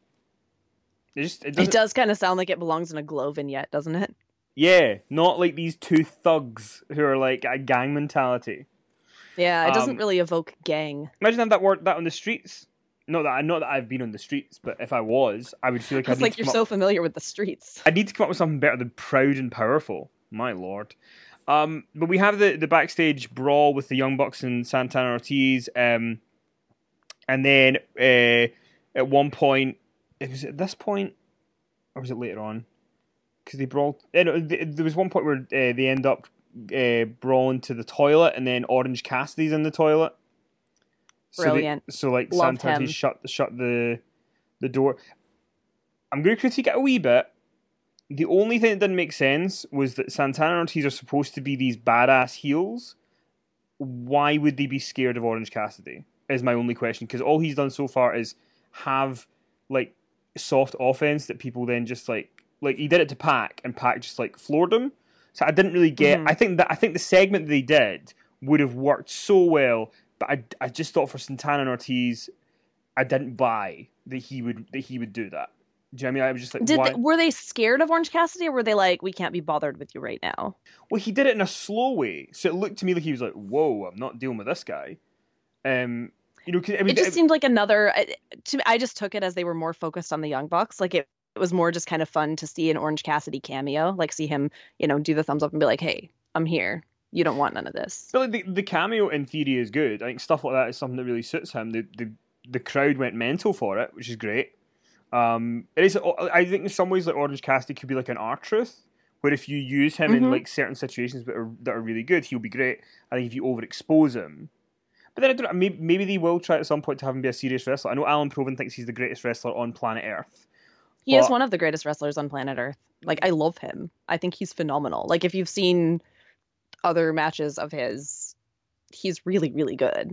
It just it, It does kind of sound like it belongs in a Glow vignette, doesn't it? Yeah, not like these two thugs who are like a gang mentality. Yeah, it doesn't Um, really evoke gang. Imagine having that word that on the streets. Not that I not that I've been on the streets, but if I was, I would feel like I'd It's need like to you're come so up, familiar with the streets. I'd need to come up with something better than proud and powerful. My lord. Um, but we have the, the backstage brawl with the Young Bucks and Santana Ortiz, um, and then uh, at one point, it was at this point, or was it later on? Because they brawled. eh, no, th- There was one point where uh, they end up uh, brawling to the toilet, and then Orange Cassidy's in the toilet. So they- Brilliant. So, like Love Santana him. Ortiz shut shut the the door. I'm going to critique it a wee bit. The only thing that didn't make sense was that Santana and Ortiz are supposed to be these badass heels. Why would they be scared of Orange Cassidy? Is my only question. Because all he's done so far is have like soft offense that people then just like like he did it to Pac, and Pac just like floored him. So I didn't really get. Mhm. I think that I think the segment that they did would have worked so well, but I I just thought for Santana and Ortiz, I didn't buy that he would that he would do that. Do you know what I mean? I was just like, Did why? they, were they scared of Orange Cassidy, or were they like, we can't be bothered with you right now? Well, he did it in a slow way, so it looked to me like he was like, "Whoa, I'm not dealing with this guy." Um, you know, 'cause it was It just it- seemed like another. I- To I just took it as they were more focused on the Young Bucks. Like it, it was more just kind of fun to see an Orange Cassidy cameo, like see him, you know, do the thumbs up and be like, "Hey, I'm here. You don't want none of this." but like, the the cameo in theory is good. I think stuff like that is something that really suits him. The the the crowd went mental for it, which is great. Um, it is. I think in some ways, like Orange Cassidy could be like an R-Truth, where if you use him in Mhm. like certain situations that are that are really good, he'll be great. I think if you overexpose him, but then I don't know, maybe maybe they will try at some point to have him be a serious wrestler. I know Alan Proven thinks he's the greatest wrestler on planet Earth. He is But- one of the greatest wrestlers on planet Earth. Like I love him. I think he's phenomenal. Like if you've seen other matches of his, he's really, really good.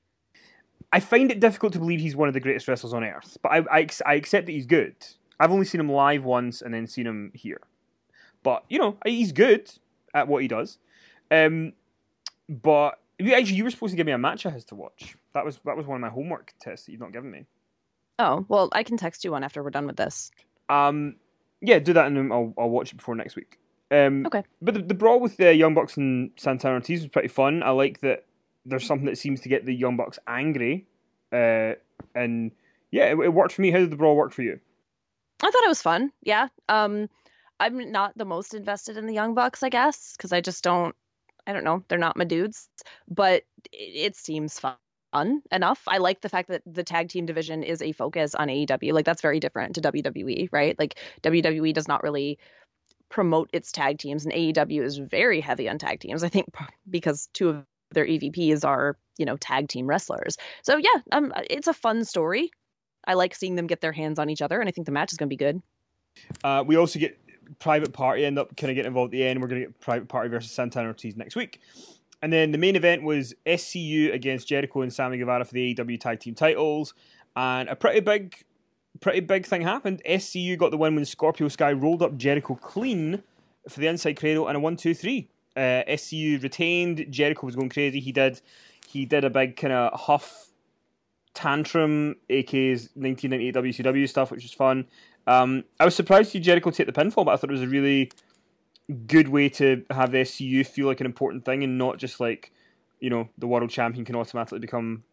I find it difficult to believe he's one of the greatest wrestlers on earth, but I, I, I accept that he's good. I've only seen him live once and then seen him here. But, you know, he's good at what he does. Um, but you- actually, you were supposed to give me a match of his to watch. That was that was one of my homework tests that you've not given me. Oh, well, I can text you one after we're done with this. Um, yeah, do that and then I'll, I'll watch it before next week. Um, Okay. But the, the brawl with the Young Bucks and Santana Ortiz was pretty fun. I like that there's something that seems to get the Young Bucks angry. Uh, and yeah, it, it worked for me. How did the brawl work for you? I thought it was fun. Yeah. Um, I'm not the most invested in the Young Bucks, I guess, because I just don't. I don't know. They're not my dudes, but it, it seems fun enough. I like the fact that the tag team division is a focus on A E W. Like that's very different to W W E, right? Like W W E does not really promote its tag teams, and A E W is very heavy on tag teams. I think p- because two of their E V Ps are, you know, tag team wrestlers. So yeah, um, it's a fun story. I like seeing them get their hands on each other, and I think the match is going to be good. Uh, we also get Private Party end up kind of getting involved at the end. We're going to get Private Party versus Santana Ortiz next week. And then the main event was S C U against Jericho and Sammy Guevara for the A E W tag team titles. And a pretty big, pretty big thing happened. S C U got the win when Scorpio Sky rolled up Jericho clean for the inside cradle and a one, two, three. Uh, S C U retained. Jericho was going crazy. He did, he did a big kind of huff Tantrum, aka's nineteen ninety-eight W C W stuff, which was fun. Um, I was surprised to see Jericho take the pinfall, but I thought it was a really good way to have the S C U feel like an important thing and not just like, you know, the world champion can automatically become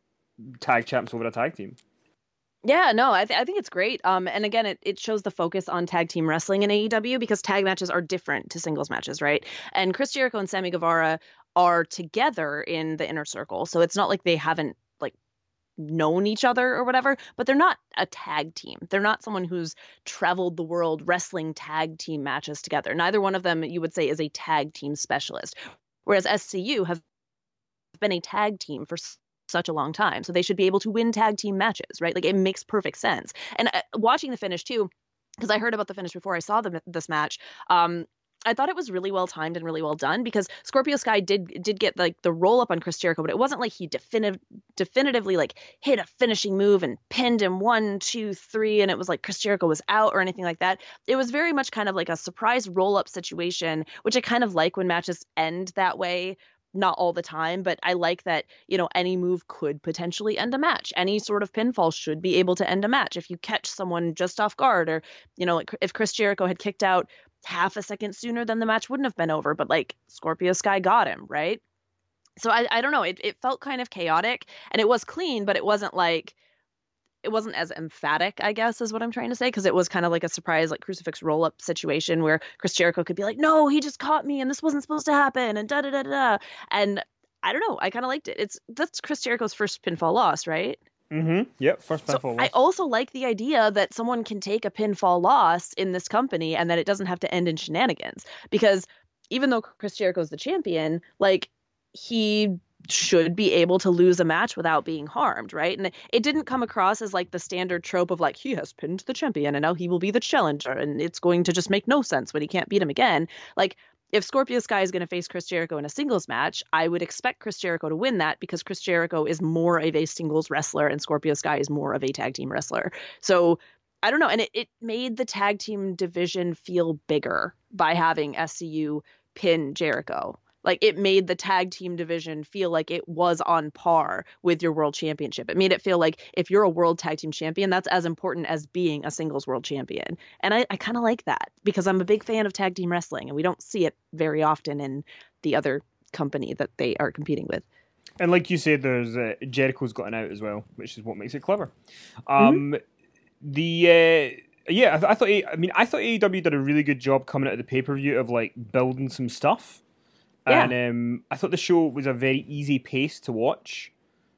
tag champs over a tag team. Yeah, no, I, th- I think it's great. Um, and again, it, it shows the focus on tag team wrestling in A E W because tag matches are different to singles matches, right? And Chris Jericho and Sammy Guevara are together in the inner circle, so it's not like they haven't like known each other or whatever, but they're not a tag team. They're not someone who's traveled the world wrestling tag team matches together. Neither one of them, you would say, is a tag team specialist. Whereas S C U have been a tag team for such a long time. So they should be able to win tag team matches, right? Like it makes perfect sense. And uh, watching the finish too, because I heard about the finish before I saw the, this match, um, I thought it was really well timed and really well done because Scorpio Sky did did get like the roll up on Chris Jericho, but it wasn't like he definitive, definitively like hit a finishing move and pinned him one, two, three, and it was like Chris Jericho was out or anything like that. It was very much kind of like a surprise roll up situation, which I kind of like when matches end that way. Not all the time, but I like that, you know, any move could potentially end a match. Any sort of pinfall should be able to end a match if you catch someone just off guard, or, you know, if Chris Jericho had kicked out half a second sooner, then the match wouldn't have been over, but like Scorpio Sky got him, right? So I, I don't know, it, it felt kind of chaotic and it was clean, but it wasn't like, it wasn't as emphatic, I guess, is what I'm trying to say, because it was kind of like a surprise, like crucifix roll up situation where Chris Jericho could be like, no, he just caught me and this wasn't supposed to happen and da da da da. And I don't know, I kind of liked it. It's that's Chris Jericho's first pinfall loss, right? Mm-hmm. Yep, first pinfall so loss. I also like the idea that someone can take a pinfall loss in this company and that it doesn't have to end in shenanigans. Because even though Chris Jericho's the champion, like he should be able to lose a match without being harmed, right? And it didn't come across as like the standard trope of like he has pinned the champion and now he will be the challenger and it's going to just make no sense when he can't beat him again. Like if Scorpio Sky is going to face Chris Jericho in a singles match, I would expect Chris Jericho to win that because Chris Jericho is more of a singles wrestler and Scorpio Sky is more of a tag team wrestler. So I don't know. And it, it made the tag team division feel bigger by having S C U pin Jericho. Like it made the tag team division feel like it was on par with your world championship. It made it feel like if you're a world tag team champion, that's as important as being a singles world champion. And I, I kind of like that because I'm a big fan of tag team wrestling and we don't see it very often in the other company that they are competing with. And like you said, there's uh, Jericho's gotten out as well, which is what makes it clever. Mm-hmm. Um, the uh, yeah, I, I thought I mean I thought A E W did a really good job coming out of the pay per view of like building some stuff. Yeah. And um, I thought the show was a very easy pace to watch.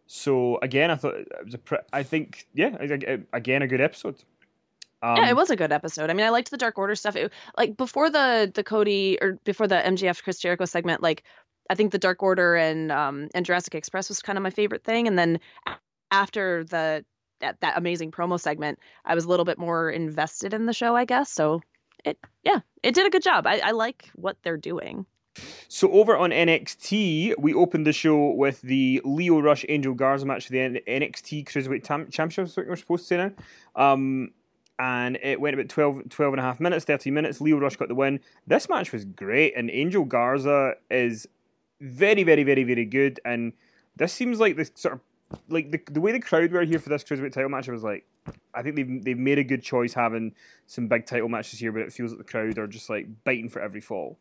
So again, I thought it was a. Pre- I think yeah, again a good episode. Um, yeah, it was a good episode. I mean, I liked the Dark Order stuff. It, like before the the Cody or before the M J F Chris Jericho segment, like I think the Dark Order and um and Jurassic Express was kind of my favorite thing. And then after the that, that amazing promo segment, I was a little bit more invested in the show, I guess. So it yeah, it did a good job. I, I like what they're doing. So over on N X T, we opened the show with the Lio Rush Angel Garza match for the N X T Cruiserweight Tam- Championship, that's what we're supposed to say now. Um, and it went about twelve, twelve and a half minutes, thirteen minutes. Lio Rush got the win. This match was great, and Angel Garza is very, very, very, very good. And this seems like the sort of like the the way the crowd were here for this Cruiserweight title match. I was like, I think they've they've made a good choice having some big title matches here, but it feels like the crowd are just like biting for every fall.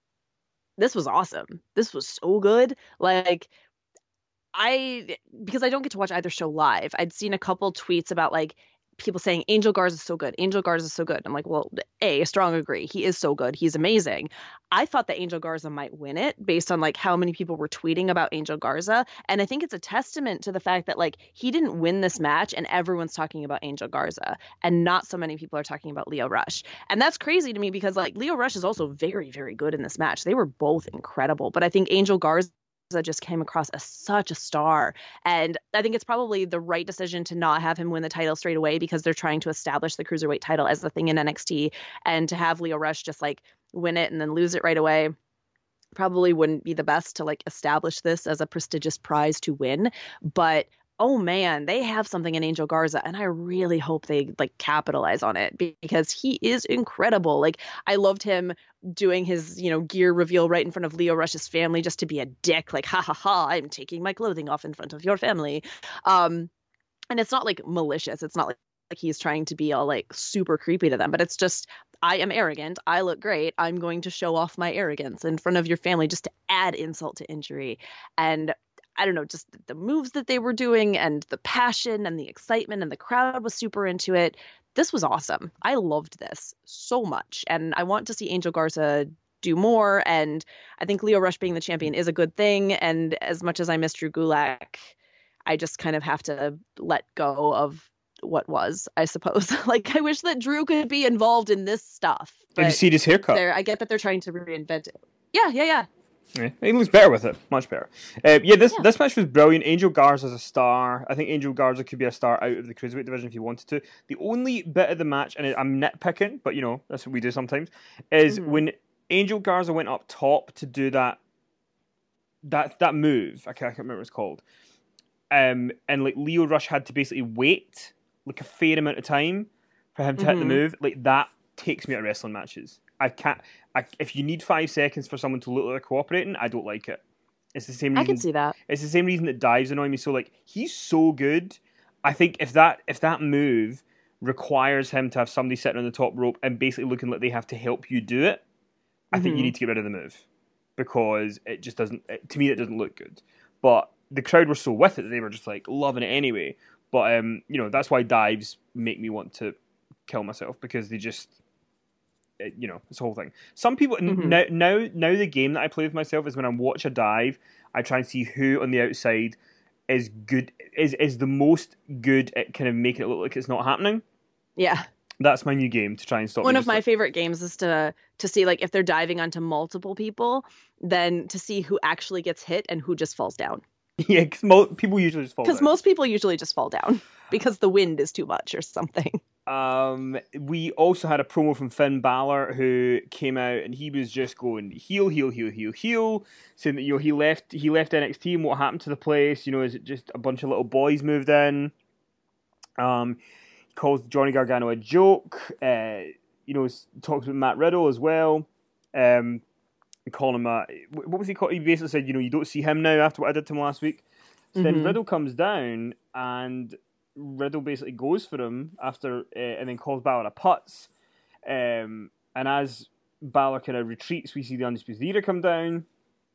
This was awesome. This was so good. Like I, because I don't get to watch either show live, I'd seen a couple tweets about like people saying Angel Garza is so good. Angel Garza is so good. I'm like, well, A, strong agree. He is so good. He's amazing. I thought that Angel Garza might win it based on like how many people were tweeting about Angel Garza. And I think it's a testament to the fact that like he didn't win this match and everyone's talking about Angel Garza and not so many people are talking about Lio Rush. And that's crazy to me because like Lio Rush is also very, very good in this match. They were both incredible, but I think Angel Garza just came across as such a star. And I think it's probably the right decision to not have him win the title straight away because they're trying to establish the Cruiserweight title as the thing in N X T, and to have Lio Rush just like win it and then lose it right away probably wouldn't be the best to like establish this as a prestigious prize to win. But oh man, they have something in Angel Garza, and I really hope they like capitalize on it because he is incredible. Like I loved him doing his, you know, gear reveal right in front of Lio Rush's family just to be a dick, like ha ha ha, I'm taking my clothing off in front of your family. Um, and it's not like malicious. It's not like, like he's trying to be all like super creepy to them, but it's just, I am arrogant. I look great. I'm going to show off my arrogance in front of your family just to add insult to injury. And I don't know, just the moves that they were doing and the passion and the excitement, and the crowd was super into it. This was awesome. I loved this so much. And I want to see Angel Garza do more. And I think Lio Rush being the champion is a good thing. And as much as I miss Drew Gulak, I just kind of have to let go of what was, I suppose. Like, I wish that Drew could be involved in this stuff. Have you But seen his haircut? there, I get that they're trying to reinvent it. Yeah, yeah, yeah. Yeah, he looks better with it, much better. Uh, yeah, this Yeah. this match was brilliant. Angel Garza's a star. I think Angel Garza could be a star out of the cruiserweight division if he wanted to. The only bit of the match, and I'm nitpicking, but you know that's what we do sometimes, is Mhm. when Angel Garza went up top to do that that that move. I can't, I can't remember what it's called. Um, and like Lio Rush had to basically wait like a fair amount of time for him to hit the Mhm. move. Like that takes me out of wrestling matches. I can't. I, if you need five seconds for someone to look like they're cooperating, I don't like it. It's the same I reason. can see that. It's the same reason that dives annoy me. So like he's so good. I think if that if that move requires him to have somebody sitting on the top rope and basically looking like they have to help you do it, I think you Mhm. need to get rid of the move because it just doesn't. It, to me, it doesn't look good. But the crowd were so with it that they were just like loving it anyway. But um, you know that's why dives make me want to kill myself because they just. It, you know, this whole thing. Some people Mhm. now, now, now the game that I play with myself is when I watch a dive, I try and see who on the outside is good, is is the most good at kind of making it look like it's not happening. Yeah. That's my new game to try and stop. One me of just my like, favorite games is to to see like if they're diving onto multiple people, then to see who actually gets hit and who just falls down. yeah, because mo- people usually just fall Because down. most people usually just fall down because the wind is too much or something. Um, we also had a promo from Finn Balor who came out and he was just going heel, heel, heel, heel, heel, saying that you know he left he left N X T and what happened to the place. You know, is it just a bunch of little boys moved in? Um, he calls Johnny Gargano a joke. Uh, you know, talks about Matt Riddle as well. Um, and calling him a what was he called? He basically said, you know, you don't see him now after what I did to him last week. So then Mhm. Riddle comes down and Riddle basically goes for him after, uh, and then calls Balor a putz. Um, and as Balor kind of retreats, we see the Undisputed Era come down.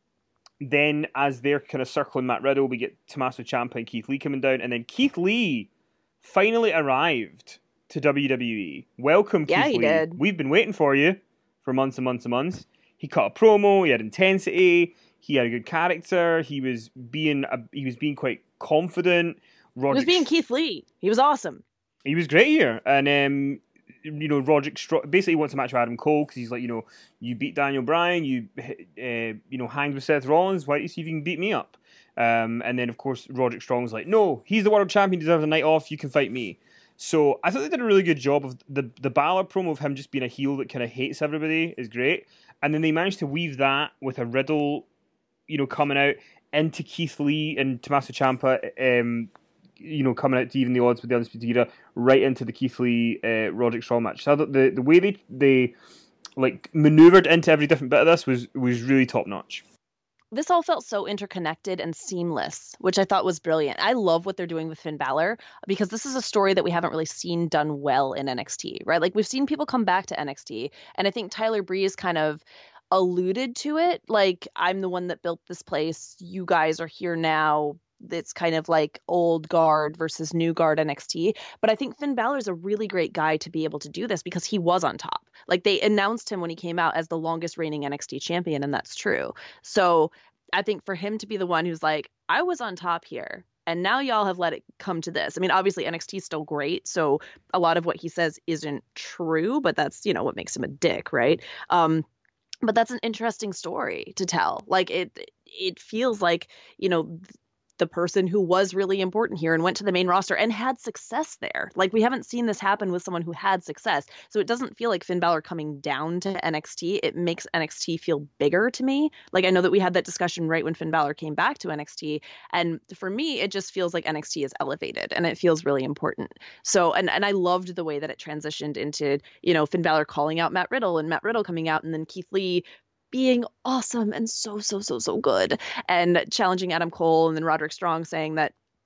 Then, as they're kind of circling Matt Riddle, we get Tommaso Ciampa and Keith Lee coming down, and then Keith Lee finally arrived to W W E. Welcome, Yeah, Keith he Lee. did. We've been waiting for you for months and months and months. He cut a promo. He had intensity. He had a good character. He was being a, he was being quite confident. He was Roderick, being Keith Lee. He was awesome. he was great here, and um, you know, Roderick Stro- basically wants a match with Adam Cole because he's like, you know, you beat Daniel Bryan, you uh, you know, hanged with Seth Rollins. Why don't you see if you can beat me up? Um, and then of course Roderick Strong's like, no, he's the world champion, deserves a night off. You can fight me. So I thought they did a really good job of the the Balor promo of him just being a heel that kind of hates everybody is great, and then they managed to weave that with a Riddle, you know, coming out into Keith Lee and Tommaso Ciampa. Um, you know, coming out to even the odds with the Undisputed Era, right into the Keith Lee uh, Roderick Strong match. So the the way they they like maneuvered into every different bit of this was was really top notch. This all felt so interconnected and seamless, which I thought was brilliant. I love what they're doing with Finn Balor because this is a story that we haven't really seen done well in N X T, right? Like we've seen people come back to N X T, and I think Tyler Breeze kind of alluded to it. Like, I'm the one that built this place. You guys are here now. It's kind of like old guard versus new guard N X T. But I think Finn Balor is a really great guy to be able to do this because he was on top. Like, they announced him when he came out as the longest reigning N X T champion, and that's true. So I think for him to be the one who's like, I was on top here, and now y'all have let it come to this. I mean, obviously N X T is still great, so a lot of what he says isn't true, but that's, you know, what makes him a dick, right? Um, but that's an interesting story to tell. Like, it it feels like, you know, the person who was really important here and went to the main roster and had success there. Like, we haven't seen this happen with someone who had success. So it doesn't feel like Finn Balor coming down to N X T. It makes N X T feel bigger to me. Like, I know that we had that discussion right when Finn Balor came back to N X T. And for me, it just feels like N X T is elevated and it feels really important. So, and, and I loved the way that it transitioned into, you know, Finn Balor calling out Matt Riddle and Matt Riddle coming out, and then Keith Lee being awesome and so, so, so, so good and challenging Adam Cole, and then Roderick Strong saying that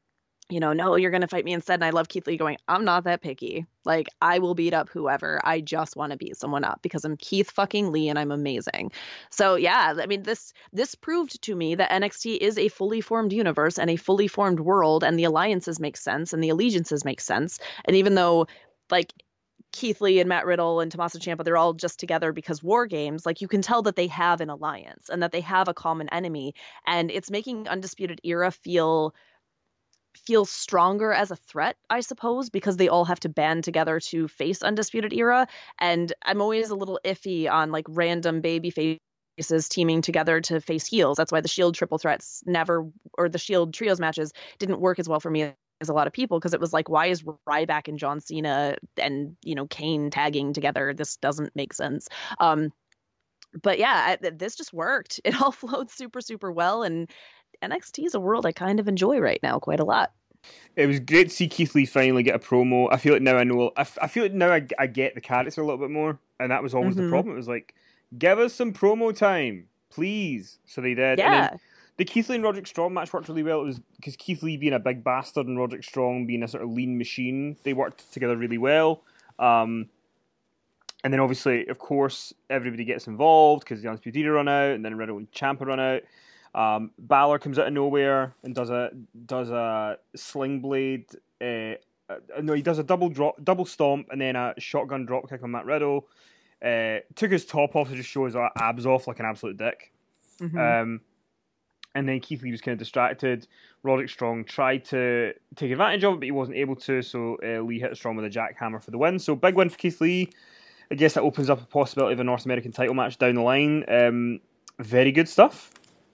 you know, no, you're going to fight me instead. And I love Keith Lee going, I'm not that picky. Like, I will beat up whoever. I just want to beat someone up because I'm Keith fucking Lee and I'm amazing. So, yeah, I mean, this this proved to me that N X T is a fully formed universe and a fully formed world, and the alliances make sense and the allegiances make sense. And even though, like, Keith Lee and Matt Riddle and Tommaso Ciampa, they're all just together because War Games, like, you can tell that they have an alliance and that they have a common enemy. And it's making Undisputed Era feel feels stronger as a threat, I suppose, because they all have to band together to face Undisputed Era. And I'm always a little iffy on like random baby faces teaming together to face heels. That's why the Shield triple threats never, or the Shield trios matches didn't work as well for me as a lot of people, because it was like, why is Ryback and John Cena and, you know, Kane tagging together? This doesn't make sense. Um, but yeah, I, this just worked. It all flowed super, super well. And N X T is a world I kind of enjoy right now quite a lot. It was great to see Keith Lee finally get a promo. I feel like now I know. I, f- I feel like now I, I get the character a little bit more, and that was always Mhm. the problem. It was like, give us some promo time, please. So they did. And Yeah. then the Keith Lee and Roderick Strong match worked really well. It was because Keith Lee being a big bastard and Roderick Strong being a sort of lean machine. They worked together really well. Um, and then obviously, of course, everybody gets involved because the Undisputed Era run out, and then Riddle and Ciampa run out. Um, Balor comes out of nowhere and does a does a sling blade. Uh, uh, no, he does a double drop, double stomp, and then a shotgun drop kick on Matt Riddle. Uh, took his top off to just show his abs off like an absolute dick. Mm-hmm. Um, and then Keith Lee was kind of distracted. Roderick Strong tried to take advantage of it, but he wasn't able to. So uh, Lee hit Strong with a jackhammer for the win. So big win for Keith Lee. I guess that opens up a possibility of a North American title match down the line. Um, very good stuff.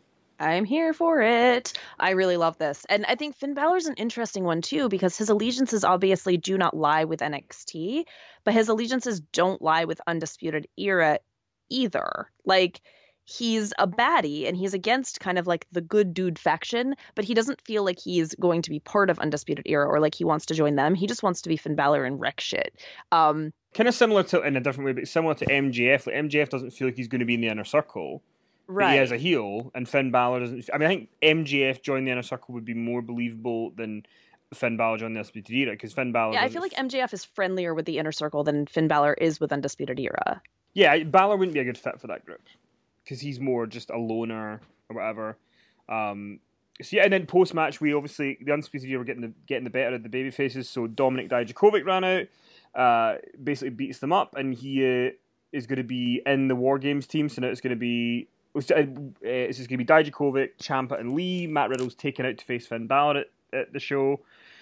I'm here for it. I really love this. And I think Finn Balor's an interesting one too, because his allegiances obviously do not lie with N X T, but his allegiances don't lie with Undisputed Era either. Like, he's a baddie and he's against kind of like the good dude faction, but he doesn't feel like he's going to be part of Undisputed Era or like he wants to join them. He just wants to be Finn Balor and wreck shit. Um, kind of similar to, in a different way, but similar to M J F. Like M J F doesn't feel like he's going to be in the inner circle. right. But he is a heel, and Finn Balor doesn't. I mean, I think M J F joining the inner circle would be more believable than Finn Balor joining the Undisputed Era, because Finn Balor. Yeah, I feel like M J F is friendlier with the inner circle than Finn Balor is with Undisputed Era. Yeah, Balor wouldn't be a good fit for that group because he's more just a loner or whatever. Um, so yeah, and then post match, we obviously the Undisputed Era were getting the getting the better of the baby faces. So Dominic Dijakovic ran out, uh, basically beats them up, and he uh, is going to be in the War Games team. So now it's going to be. It's just going to be Dijakovic, Ciampa, and Lee. Matt Riddle's taken out to face Finn Balor at, at the show.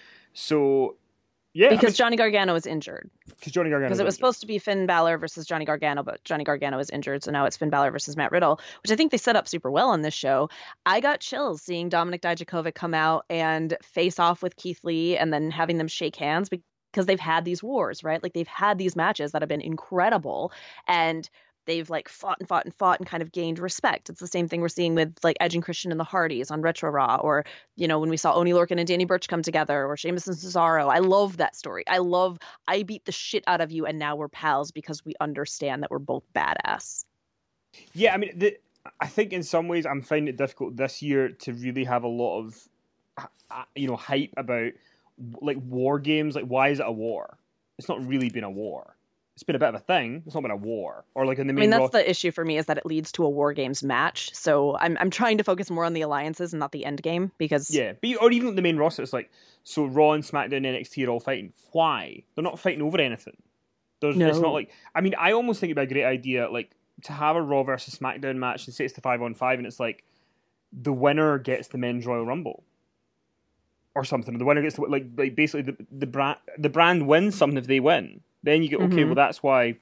So, yeah. Because I mean, Johnny Gargano is injured. Because Johnny Gargano. Because it was injured. supposed to be Finn Balor versus Johnny Gargano, but Johnny Gargano is injured, so now it's Finn Balor versus Matt Riddle, which I think they set up super well on this show. I got chills seeing Dominic Dijakovic come out and face off with Keith Lee and then having them shake hands because they've had these wars, right? Like, they've had these matches that have been incredible, and they've like fought and fought and fought and kind of gained respect. It's the same thing we're seeing with like Edge and Christian and the Hardys on Retro Raw, or, you know, when we saw Oney Lorcan and Danny Burch come together, or Sheamus and Cesaro. I love that story. I love, I beat the shit out of you and now we're pals because we understand that we're both badass. Yeah, I mean, the, I think in some ways I'm finding it difficult this year to really have a lot of, you know, hype about like war games. Like, why is it a war? It's not really been a war. It's been a bit of a thing. It's not been a war. Or like in the main. I mean, that's Raw... the issue for me, is that it leads to a War Games match. So I'm I'm trying to focus more on the alliances and not the end game, because yeah, but, or even the main roster. It's like, so Raw and SmackDown and N X T are all fighting. Why? They're not fighting over anything. There's, no. It's not like. I mean, I almost think it'd be a great idea, like to have a Raw versus SmackDown match and say it's the five on five, and it's like the winner gets the men's Royal Rumble. Or something. The winner gets to, like like basically the the brand the brand wins something if they win. Then you get okay. Mm-hmm. Well, that's why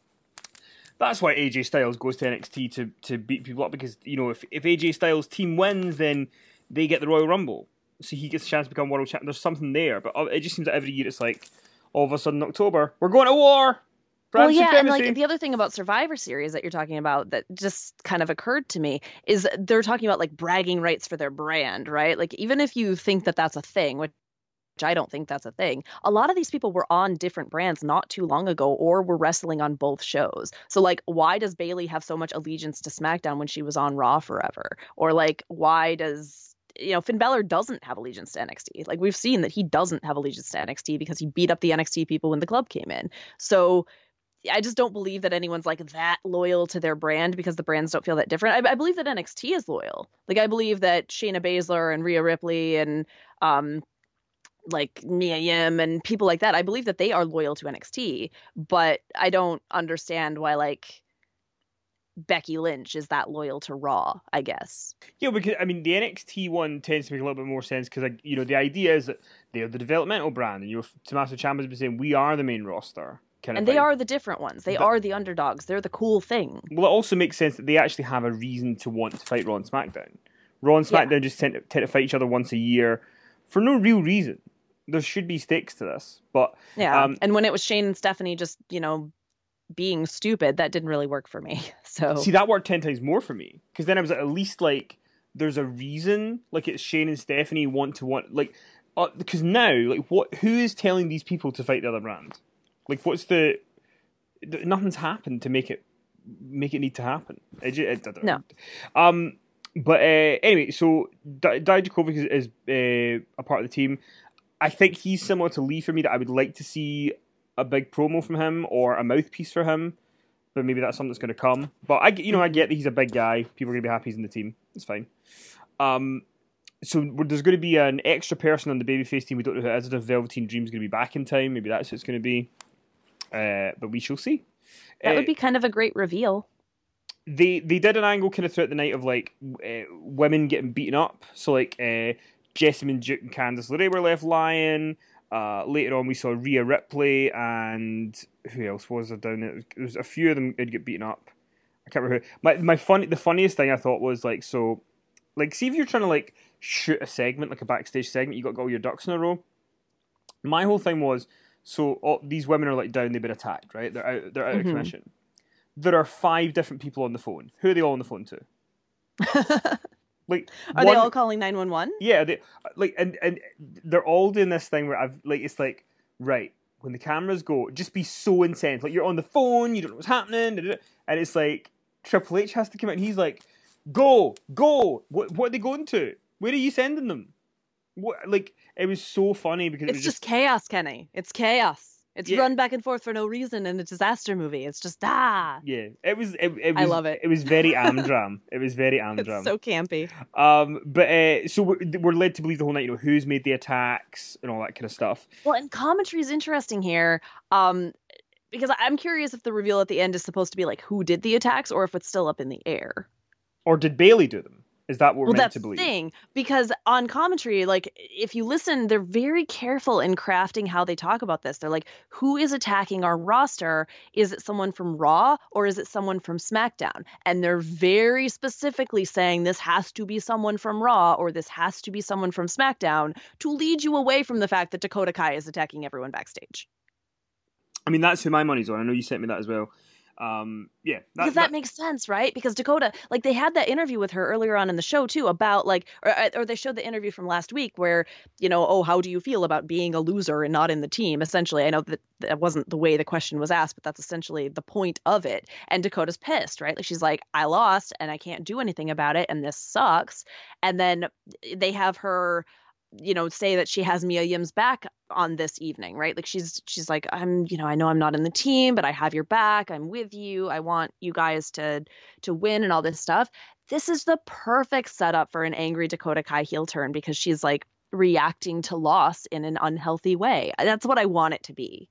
that's why A J Styles goes to N X T to, to beat people up, because you know if if A J Styles' team wins, then they get the Royal Rumble, so he gets a chance to become world champion. There's something there, but it just seems that every year it's like all of a sudden October we're going to war. Brand well, yeah, supremacy. And like the other thing about Survivor Series that you're talking about that just kind of occurred to me is they're talking about like bragging rights for their brand, right? Like, even if you think that that's a thing, which which I don't think that's a thing, a lot of these people were on different brands not too long ago, or were wrestling on both shows. So like, why does Bayley have so much allegiance to SmackDown when she was on Raw forever? Or like, why does you know, Finn Balor doesn't have allegiance to N X T. Like, we've seen that he doesn't have allegiance to N X T because he beat up the N X T people when the club came in. So I just don't believe that anyone's like that loyal to their brand because the brands don't feel that different. I, I believe that N X T is loyal. Like, I believe that Shayna Baszler and Rhea Ripley and um like Mia Yim and people like that, I believe that they are loyal to N X T, but I don't understand why like Becky Lynch is that loyal to Raw, I guess. Yeah, because I mean the N X T one tends to make a little bit more sense because like, you know, the idea is that they're the developmental brand, and you know, Tommaso Ciampa's been saying we are the main roster. Kind and of they thing. are the different ones. They but, are the underdogs. They're the cool thing. Well, it also makes sense that they actually have a reason to want to fight Raw and SmackDown. Raw and SmackDown yeah. just tend to, tend to fight each other once a year for no real reason. There should be stakes to this, but yeah. Um, and when it was Shane and Stephanie just, you know, being stupid, that didn't really work for me. So see, that worked ten times more for me because then I was at least like, there's a reason. Like it's Shane and Stephanie want to want like uh, because now like what? Who is telling these people to fight the other brand? Like what's the? Nothing's happened to make it make it need to happen. It, it, it, no. Um. But uh, anyway, so D- Dijakovic is, is uh, a part of the team. I think he's similar to Lee for me. That I would like to see a big promo from him or a mouthpiece for him. But maybe that's something that's going to come. But I, you know, I get that he's a big guy. People are going to be happy he's in the team. It's fine. Um. So there's going to be an extra person on the babyface team. We don't know who it is. If Velveteen Dream's going to be back in time, maybe that's what it's going to be. Uh, but we shall see. That uh, would be kind of a great reveal. They they did an angle kind of throughout the night of like uh, women getting beaten up. So like uh, Jessamine Duke and Candice LeRae were left lying. Uh, later on, we saw Rhea Ripley and who else was there down there? There was a few of them who'd get beaten up. I can't remember who. My my fun the funniest thing I thought was like so, like see if you're trying to like shoot a segment like a backstage segment, you got to get all your ducks in a row. My whole thing was. So all, these women are like down, they've been attacked, right? They're out, they're out mm-hmm. of commission. There are five different people on the phone. Who are they all on the phone to? Like, are one, they all calling nine one one? Yeah, they like, and and they're all doing this thing where I've like, it's like, right when the cameras go, just be so intense. Like you're on the phone, you don't know what's happening, and it's like Triple H has to come out, and he's like, go, go. What what are they going to? Where are you sending them? What like it was so funny because it's it was just, just chaos, Kenny. It's chaos. It's yeah. run back and forth for no reason in a disaster movie. It's just ah. Yeah, it was. It, it was I love it. It was very Amdram. It was very Amdram. It's so campy. Um, but uh, so we're, we're led to believe the whole night, you know, who's made the attacks and all that kind of stuff. Well, and commentary is interesting here. Um, because I'm curious if the reveal at the end is supposed to be like who did the attacks or if it's still up in the air. Or did Bayley do them? Is that what we're well, meant that's to believe? The thing, because on commentary, like if you listen, they're very careful in crafting how they talk about this. They're like, who is attacking our roster? Is it someone from Raw or is it someone from SmackDown? And they're very specifically saying this has to be someone from Raw or this has to be someone from SmackDown to lead you away from the fact that Dakota Kai is attacking everyone backstage. I mean, that's who my money's on. I know you sent me that as well. Um, yeah, that, because that, that makes sense, right? Because Dakota, like they had that interview with her earlier on in the show too about like, or, or they showed the interview from last week where, you know, oh, how do you feel about being a loser and not in the team? Essentially, I know that that wasn't the way the question was asked, but that's essentially the point of it. And Dakota's pissed, right? Like she's like, I lost and I can't do anything about it, and this sucks. And then they have her, you know, say that she has Mia Yim's back on this evening, right? Like she's she's like, I'm, you know, I know I'm not in the team, but I have your back. I'm with you. I want you guys to to win and all this stuff. This is the perfect setup for an angry Dakota Kai heel turn because she's like reacting to loss in an unhealthy way. That's what I want it to be.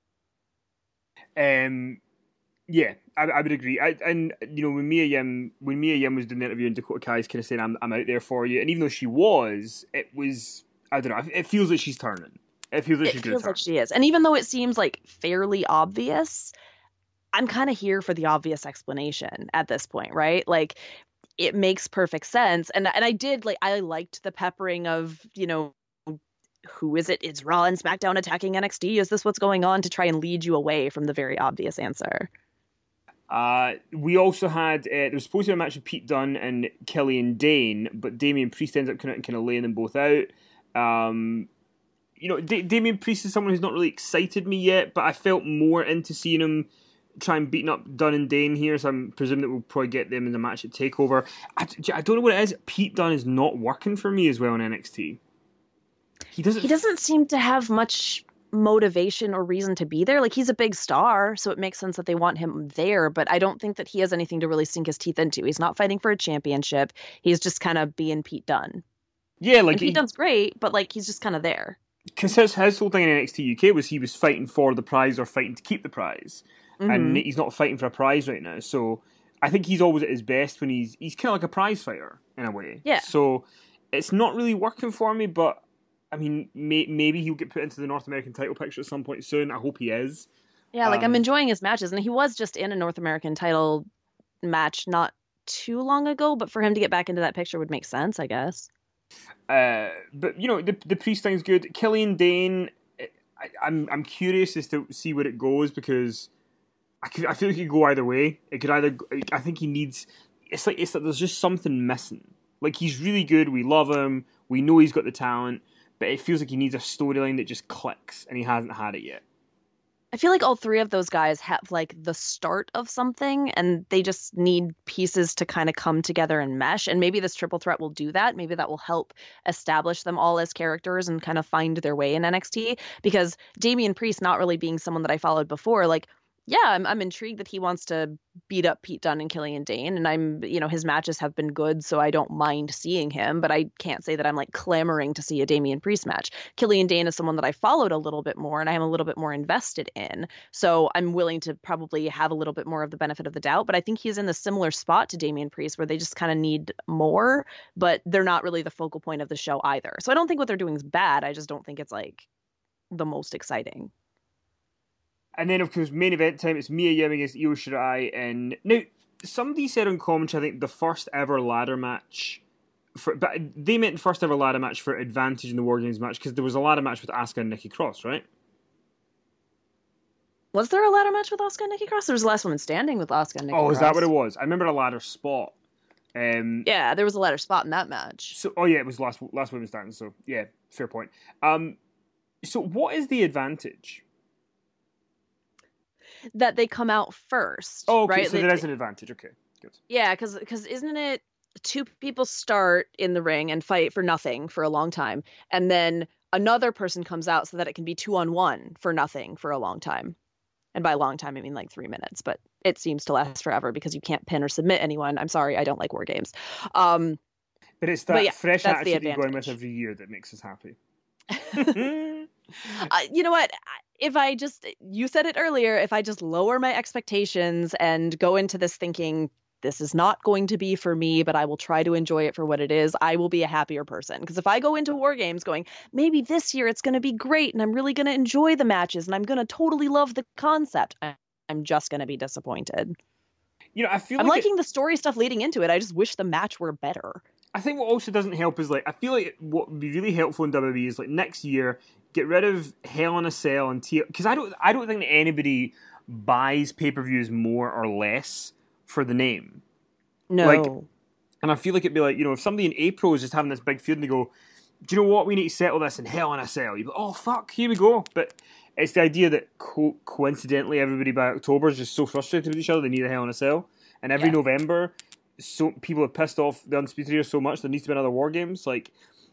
Um Yeah, I, I would agree. I, and you know, when Mia Yim, when Mia Yim was doing the interview, and Dakota Kai's kind of saying, "I'm, I'm out there for you," and even though she was, it was, I don't know. It feels like she's turning. It feels like it she's feels turn. like she is. And even though it seems like fairly obvious, I'm kind of here for the obvious explanation at this point, right? Like, it makes perfect sense. And and I did like, I liked the peppering of, you know, who is it? Is Raw and SmackDown attacking N X T? Is this what's going on, to try and lead you away from the very obvious answer? Uh, we also had, uh, there was supposed to be a match with Pete Dunne and Killian Dane, but Damian Priest ends up kind of, kind of laying them both out. Um, you know, D- Damian Priest is someone who's not really excited me yet, but I felt more into seeing him try and beating up Dunn and Dane here, so I'm presuming that we'll probably get them in the match at TakeOver. I, I don't know what it is. Pete Dunne is not working for me as well in N X T. He doesn't. He doesn't seem to have much motivation or reason to be there. Like, he's a big star, so it makes sense that they want him there, but I don't think that he has anything to really sink his teeth into. He's not fighting for a championship. He's just kind of being Pete Dunne. Yeah, like and Pete he, Dunne's great, but like he's just kind of there. Because his, his whole thing in N X T U K was he was fighting for the prize or fighting to keep the prize. Mm-hmm. And he's not fighting for a prize right now. So I think he's always at his best when he's he's kind of like a prize fighter in a way. Yeah. So it's not really working for me, but I mean, may, maybe he'll get put into the North American title picture at some point soon. I hope he is. Yeah, like um, I'm enjoying his matches, and he was just in a North American title match not too long ago, but for him to get back into that picture would make sense, I guess. Uh, but you know, the the Priest thing's good. Killian Dane, I, I'm I'm curious as to see where it goes because I could, I feel like it could go either way. It could either I think he needs. It's like it's like there's just something missing. Like he's really good. We love him. We know he's got the talent, but it feels like he needs a storyline that just clicks, and he hasn't had it yet. I feel like all three of those guys have like the start of something, and they just need pieces to kind of come together and mesh. And maybe this triple threat will do that. Maybe that will help establish them all as characters and kind of find their way in N X T. Because Damian Priest not really being someone that I followed before, like, yeah, I'm I'm intrigued that he wants to beat up Pete Dunne and Killian Dane, and I'm, you know, his matches have been good, so I don't mind seeing him, but I can't say that I'm like clamoring to see a Damian Priest match. Killian Dane is someone that I followed a little bit more, and I am a little bit more invested in, so I'm willing to probably have a little bit more of the benefit of the doubt, but I think he's in the similar spot to Damian Priest, where they just kind of need more, but they're not really the focal point of the show either. So I don't think what they're doing is bad, I just don't think it's like the most exciting. And then, of course, main event time, it's Mia Yim against Io Shirai. And now, somebody said on commentary, I think, the first ever ladder match. For, but they meant first ever ladder match for advantage in the War Games match, because there was a ladder match with Asuka and Nikki Cross, right? Was there a ladder match with Asuka and Nikki Cross? There was a last woman standing with Asuka and Nikki oh, Cross. Oh, is that what it was? I remember a ladder spot. Um, yeah, there was a ladder spot in that match. So, oh, yeah, it was last last woman standing, so, yeah, fair point. Um, so, what is the advantage? That they come out first. Oh, okay, right? so they, there is an advantage. Okay, good. Yeah, because because isn't it two people start in the ring and fight for nothing for a long time, and then another person comes out so that it can be two on one for nothing for a long time. And by long time, I mean like three minutes, but it seems to last forever because you can't pin or submit anyone. I'm sorry, I don't like war games. Um, but it's that but yeah, fresh that's attitude you're going with every year that makes us happy. uh, you know what? If I just, you said it earlier, if I just lower my expectations and go into this thinking, this is not going to be for me, but I will try to enjoy it for what it is, I will be a happier person. Because if I go into War Games going, maybe this year it's going to be great and I'm really going to enjoy the matches and I'm going to totally love the concept, I'm just going to be disappointed. You know, I feel I'm like liking it, the story stuff leading into it. I just wish the match were better. I think what also doesn't help is, like, I feel like what would be really helpful in W W E is, like, next year, get rid of Hell in a Cell and T... Because I don't, I don't think that anybody buys pay-per-views more or less for the name. No. Like, and I feel like it'd be like, you know, if somebody in April is just having this big feud and they go, do you know what, we need to settle this in Hell in a Cell. You'd be like, oh, fuck, here we go. But it's the idea that co- coincidentally everybody by October is just so frustrated with each other, they need a Hell in a Cell. And every yeah. November... so people have pissed off the Undisputed Era so much there needs to be another War Games. Like,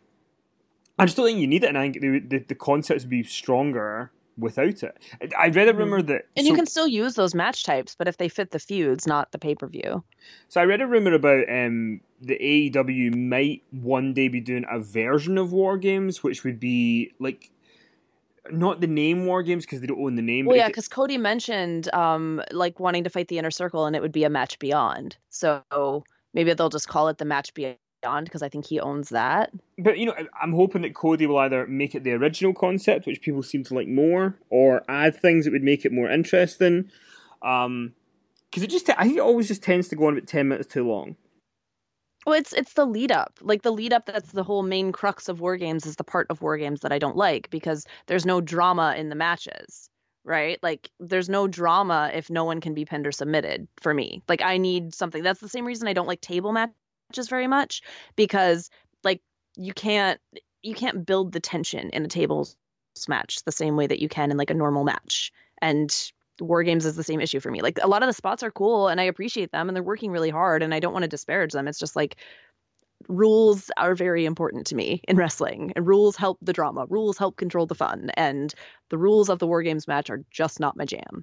I just don't think you need it, and I think the the, the concepts would be stronger without it. I read a rumor that, and so, you can still use those match types, but if they fit the feuds, not the pay per view. So I read a rumor about um, the A E W might one day be doing a version of War Games, which would be like. Not the name War Games because they don't own the name. Well, but yeah, because Cody mentioned um, like wanting to fight the Inner Circle, and it would be a match beyond. So maybe they'll just call it the match beyond because I think he owns that. But you know, I'm hoping that Cody will either make it the original concept, which people seem to like more, or add things that would make it more interesting. Um, because it just, I think it always just tends to go on about ten minutes too long. Well, it's it's the lead up. Like the lead up, that's the whole main crux of War Games, is the part of War Games that I don't like because there's no drama in the matches, right? Like there's no drama if no one can be pinned or submitted for me. Like I need something. That's the same reason I don't like table matches very much, because like you can't you can't build the tension in a tables match the same way that you can in like a normal match. And War Games is the same issue for me. Like a lot of the spots are cool and I appreciate them and they're working really hard and I don't want to disparage them. It's just like rules are very important to me in wrestling, and rules help the drama. Rules help control the fun, and the rules of the War Games match are just not my jam.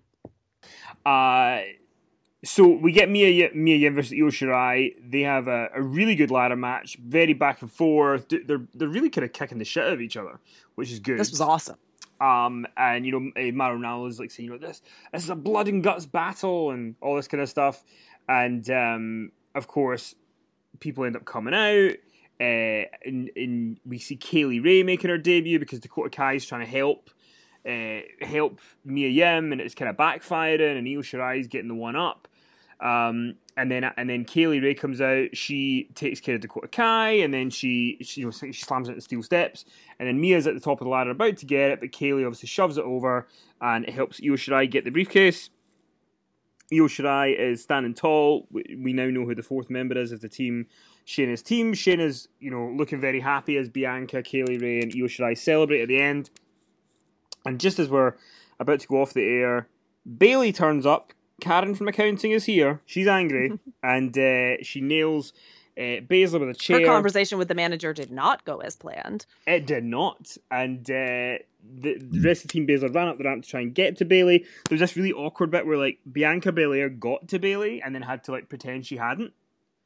Uh, so we get Mia Mia Yim versus Io Shirai. They have a, a really good ladder match, very back and forth. They're they're really kind of kicking the shit out of each other, which is good. This was awesome. Um, and you know, Mauro Ranallo is like saying, you know, this this is a blood and guts battle and all this kind of stuff. And um, of course, people end up coming out. Uh, and, and we see Kaylee Ray making her debut because Dakota Kai is trying to help uh, help Mia Yim, and it's kind of backfiring. And Io Shirai is getting the one up. Um, and then and then Kaylee Ray comes out. She takes care of Dakota Kai, and then she she, you know, she slams it into steel steps. And then Mia's at the top of the ladder about to get it, but Kaylee obviously shoves it over, and it helps Io Shirai get the briefcase. Io Shirai is standing tall. We now know who the fourth member is of the team, Shayna's team. Shayna's, you know, looking very happy as Bianca, Kaylee Ray, and Io Shirai celebrate at the end. And just as we're about to go off the air, Bayley turns up. Karen from accounting is here. She's angry, and uh, she nails uh, Baszler with a chair. Her conversation with the manager did not go as planned. It did not, and uh, the, the rest of the team Baszler ran up the ramp to try and get to Bayley. There was this really awkward bit where like Bianca Belair got to Bayley and then had to like pretend she hadn't.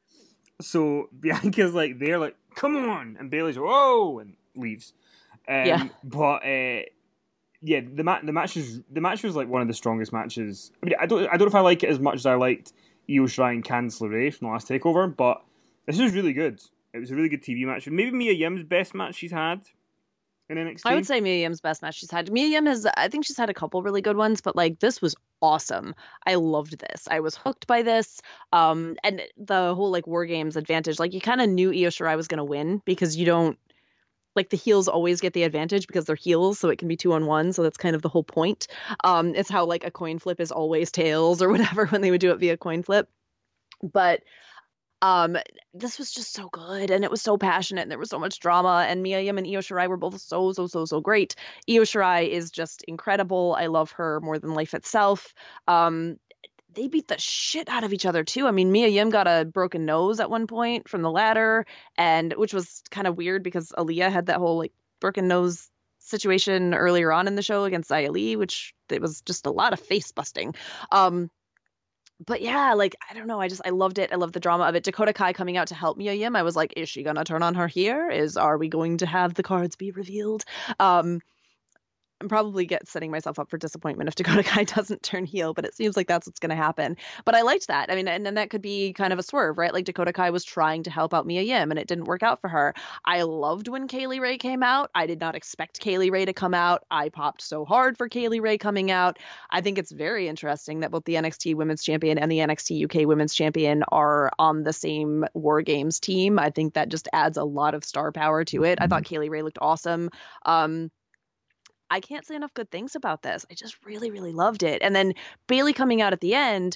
So Bianca's like there, like come on, and Bayley's like, whoa, and leaves. Um, yeah, but. Uh, Yeah, the ma- the match is the match was like one of the strongest matches. I mean, I don't I don't know if I like it as much as I liked Io Shirai and Candice LeRae from the last Takeover, but this was really good. It was a really good T V match. Maybe Mia Yim's best match she's had in N X T. I would say Mia Yim's best match she's had. Mia Yim has, I think she's had a couple really good ones, but like this was awesome. I loved this. I was hooked by this. Um, and the whole like War Games advantage, like you kind of knew Io Shirai was going to win because you don't. Like the heels always get the advantage because they're heels, so it can be two on one. So that's kind of the whole point. Um, it's how like a coin flip is always tails or whatever when they would do it via coin flip. But um, this was just so good, and it was so passionate, and there was so much drama. And Mia Yim and Io Shirai were both so so so so great. Io Shirai is just incredible. I love her more than life itself. Um, They beat the shit out of each other too. I mean, Mia Yim got a broken nose at one point from the ladder, and which was kind of weird because Aaliyah had that whole like broken nose situation earlier on in the show against Xia Li, which it was just a lot of face busting. Um, but yeah, like I don't know, I just I loved it. I loved the drama of it. Dakota Kai coming out to help Mia Yim. I was like, is she gonna turn on her here? Is are we going to have the cards be revealed? Um, I'm probably get setting myself up for disappointment if Dakota Kai doesn't turn heel, but it seems like that's what's going to happen. But I liked that. I mean, and then that could be kind of a swerve, right? Like Dakota Kai was trying to help out Mia Yim and it didn't work out for her. I loved when Kaylee Ray came out. I did not expect Kaylee Ray to come out. I popped so hard for Kaylee Ray coming out. I think it's very interesting that both the N X T Women's Champion and the N X T U K Women's Champion are on the same War Games team. I think that just adds a lot of star power to it. I thought Kaylee Ray looked awesome. Um, I can't say enough good things about this. I just really, really loved it. And then Bayley coming out at the end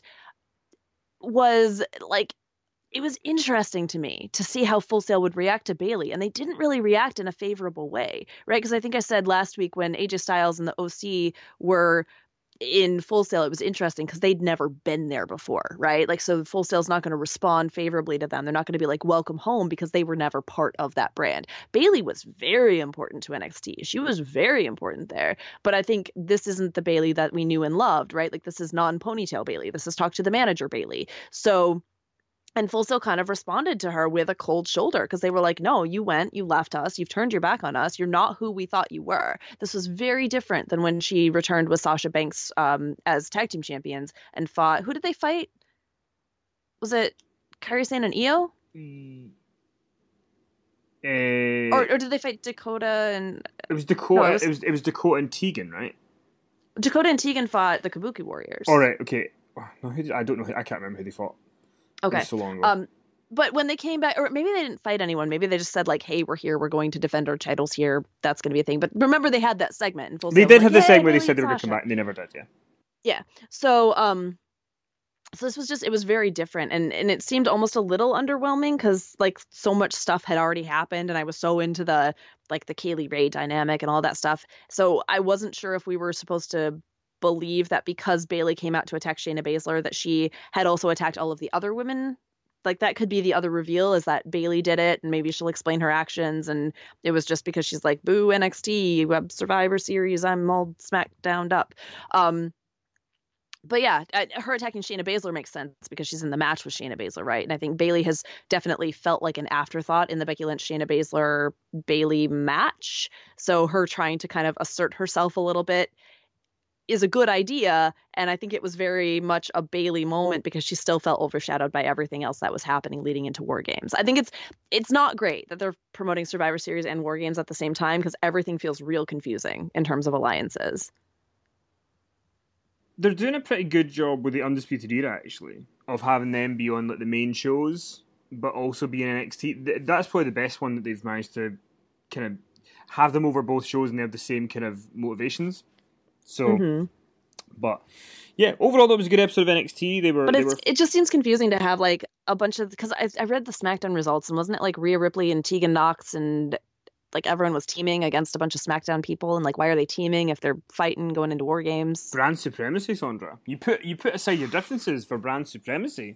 was like, it was interesting to me to see how Full Sail would react to Bayley. And they didn't really react in a favorable way, right? Because I think I said last week when A J Styles and the O C were in Full Sail, it was interesting because they'd never been there before, right? Like, so Full Sail's not going to respond favorably to them. They're not going to be like, welcome home, because they were never part of that brand. Bayley was very important to N X T. She was very important there. But I think this isn't the Bayley that we knew and loved, right? Like, this is non-ponytail Bayley. This is talk to the manager Bayley. So, and Full Sail kind of responded to her with a cold shoulder because they were like, no, you went, you left us, you've turned your back on us. You're not who we thought you were. This was very different than when she returned with Sasha Banks um, as tag team champions and fought. Who did they fight? Was it Kairi Sane and Io? Mm. Uh, or, or did they fight Dakota and... It was Dakota, no, it, it, was... was... it was it was Dakota and Tegan, right? Dakota and Tegan fought the Kabuki Warriors. All right, okay. No, who did... I don't know. Who... I can't remember who they fought. Okay. So long ago. Um, but when they came back, or maybe they didn't fight anyone. Maybe they just said like, "Hey, we're here. We're going to defend our titles here. That's going to be a thing." But remember, they had that segment. In Full they Sail, did like, have the hey, segment where they Bayley said they were and going to come Sasha. back, and they never did. Yeah. Yeah. So, um, so this was just, it was very different, and and it seemed almost a little underwhelming because like so much stuff had already happened, and I was so into the like the Kaylee Ray dynamic and all that stuff. So I wasn't sure if we were supposed to believe that because Bayley came out to attack Shayna Baszler, that she had also attacked all of the other women. Like, that could be the other reveal, is that Bayley did it, and maybe she'll explain her actions, and it was just because she's like, boo, N X T, Web Survivor Series, I'm all smackdowned up. Um, but yeah, her attacking Shayna Baszler makes sense because she's in the match with Shayna Baszler, right? And I think Bayley has definitely felt like an afterthought in the Becky Lynch, Shayna Baszler, Bayley match. So her trying to kind of assert herself a little bit is a good idea, and I think it was very much a Bayley moment because she still felt overshadowed by everything else that was happening leading into War Games. I think it's it's not great that they're promoting Survivor Series and War Games at the same time because everything feels real confusing in terms of alliances. They're doing a pretty good job with the Undisputed Era, actually, of having them be on like the main shows, but also be in N X T. That's probably the best one that they've managed to kind of have them over both shows and they have the same kind of motivations. So, mm-hmm. But yeah, overall that was a good episode of N X T. They were, but they it's, were... it just seems confusing to have like a bunch of, because I, I read the SmackDown results, and wasn't it like Rhea Ripley and Tegan Nox and like everyone was teaming against a bunch of SmackDown people, and like why are they teaming if they're fighting going into War Games? Brand supremacy, Sandra. You put you put aside your differences for brand supremacy.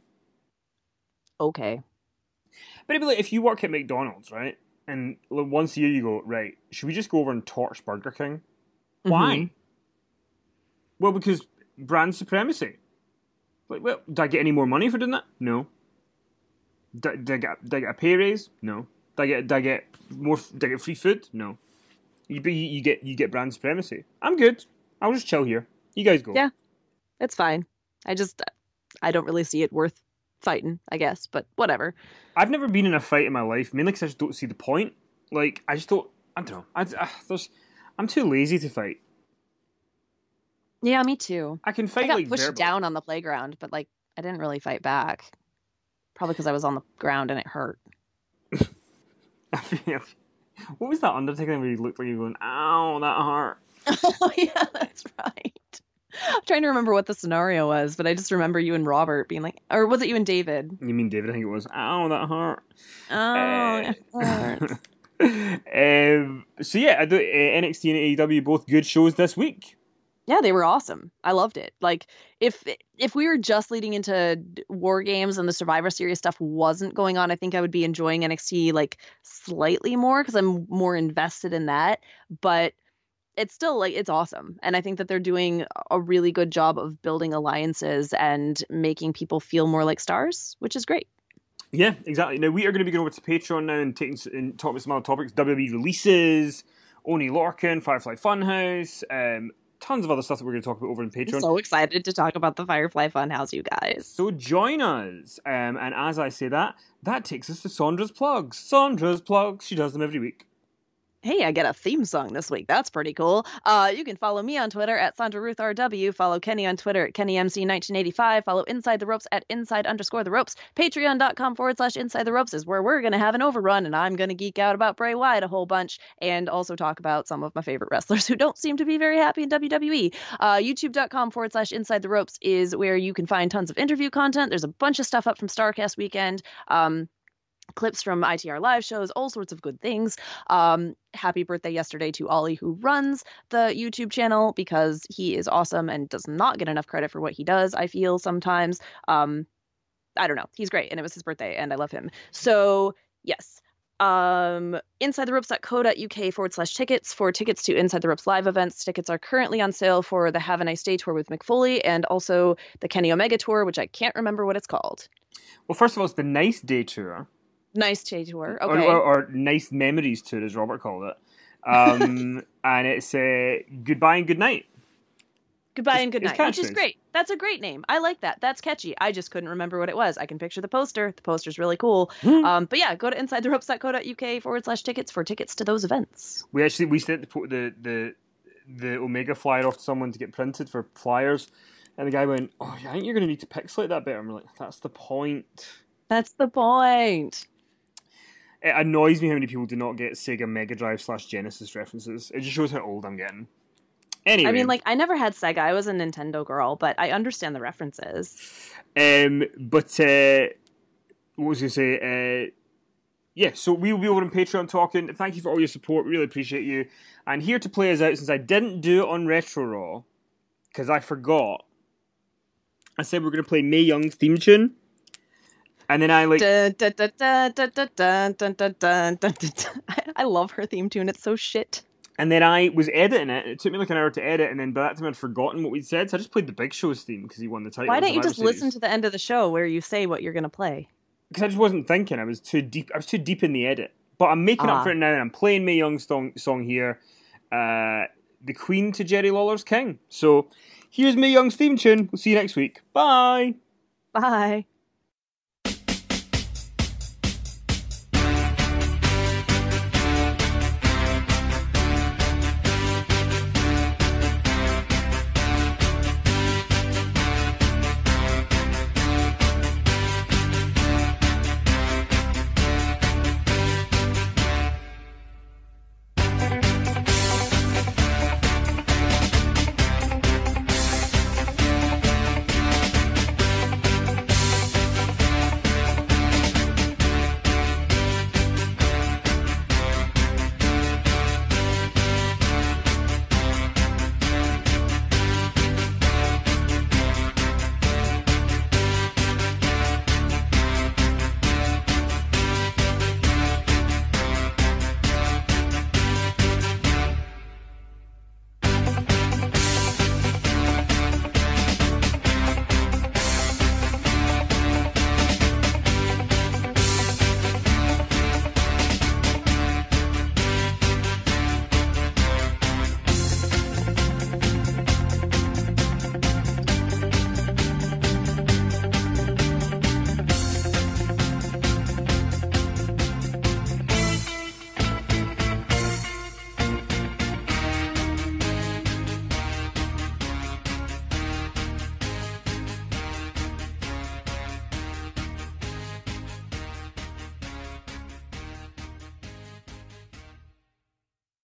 Okay. But it'd be like if you work at McDonald's, right? And like, once a year you go, right, should we just go over and torch Burger King? Mm-hmm. Why? Well, because brand supremacy. Like, well, did I get any more money for doing that? No. Did, did, I, get, did I get a pay raise? No. Did I get, did I get more? Did I get free food? No. You, you, you get you get brand supremacy. I'm good. I'll just chill here. You guys go. Yeah, it's fine. I just I don't really see it worth fighting, I guess, but whatever. I've never been in a fight in my life, mainly because I just don't see the point. Like, I just don't. I don't know. I, I, there's, I'm too lazy to fight. Yeah, me too. I can fight I got like pushed verbally. down on the playground, but like I didn't really fight back. Probably because I was on the ground and it hurt. What was that Undertaker thing where you looked like you were going, ow, that hurt? Oh, yeah, that's right. I'm trying to remember what the scenario was, but I just remember you and Robert being like, or was it you and David? You mean David? I think it was, ow, that hurt. Oh, uh, it hurt. um, so yeah, I do, uh, N X T and A E W, both good shows this week. Yeah, they were awesome. I loved it. Like, if if we were just leading into War Games and the Survivor Series stuff wasn't going on, I think I would be enjoying N X T like slightly more because I'm more invested in that. But it's still like it's awesome, and I think that they're doing a really good job of building alliances and making people feel more like stars, which is great. Yeah, exactly. Now we are going to be going over to Patreon now and taking and talking about some other topics: W W E releases, Oney Lorcan, Firefly Funhouse. Um, Tons of other stuff that we're going to talk about over on Patreon. I'm so excited to talk about the Firefly Funhouse, you guys. So join us. Um, and as I say that, that takes us to Sandra's plugs. Sandra's plugs. She does them every week. Hey, I get a theme song this week. That's pretty cool. Uh, you can follow me on Twitter at Sandra Ruth R W. Follow Kenny on Twitter at Kenny M C nineteen eighty-five. Follow Inside the Ropes at Inside underscore the Ropes. Patreon.com forward slash Inside the Ropes is where we're going to have an overrun, and I'm going to geek out about Bray Wyatt a whole bunch and also talk about some of my favorite wrestlers who don't seem to be very happy in W W E. Uh, YouTube.com forward slash Inside the Ropes is where you can find tons of interview content. There's a bunch of stuff up from Starrcast Weekend. Um, clips from I T R live shows, all sorts of good things. Um, happy birthday yesterday to Ollie, who runs the YouTube channel, because he is awesome and does not get enough credit for what he does, I feel sometimes. Um, I don't know. He's great, and it was his birthday, and I love him. So, yes. Um, InsideTheRopes.co.uk forward slash tickets for tickets to Inside the Ropes live events. Tickets are currently on sale for the Have a Nice Day tour with Mick Foley and also the Kenny Omega tour, which I can't remember what it's called. Well, first of all, it's the Nice Day tour. Nice Day tour, okay. Or, or, or Nice Memories tour, as Robert called it. Um, and it's uh, Goodbye and Good Night. Goodbye it's, and Good Night, which is great. That's a great name. I like that. That's catchy. I just couldn't remember what it was. I can picture the poster. The poster's really cool. um, but yeah, go to InsideTheRopes.co.uk forward slash tickets for tickets to those events. We actually, we sent the, the, the, the Omega flyer off to someone to get printed for flyers. And the guy went, oh, I think you're going to need to pixelate that better. And we're like, that's the point. That's the point. It annoys me how many people do not get Sega Mega Drive slash Genesis references. It just shows how old I'm getting. Anyway. I mean, like, I never had Sega. I was a Nintendo girl, but I understand the references. Um, but, uh, what was I going to say? Uh, yeah, so we'll be over on Patreon talking. Thank you for all your support. We really appreciate you. And here to play us out, since I didn't do it on Retro Raw, because I forgot. I said we are going to play Mae Young's theme tune. And then I like. Dun, dun, dun, dun, dun, dun, dun, dun, dun, dun, dun, dun. I love her theme tune. It's so shit. And then I was editing it. It took me like an hour to edit, and then by that time I'd forgotten what we'd said, so I just played the Big Show's theme because he won the title. Why don't you just listen to the end of the show where you say what you're going to play? Because I just wasn't thinking. I was too deep. I was too deep in the edit. But I'm making Ah. up for it now, and I'm playing Mae Young's song, song here, uh, "The Queen to Jerry Lawler's King." So here's Mae Young's theme tune. We'll see you next week. Bye. Bye.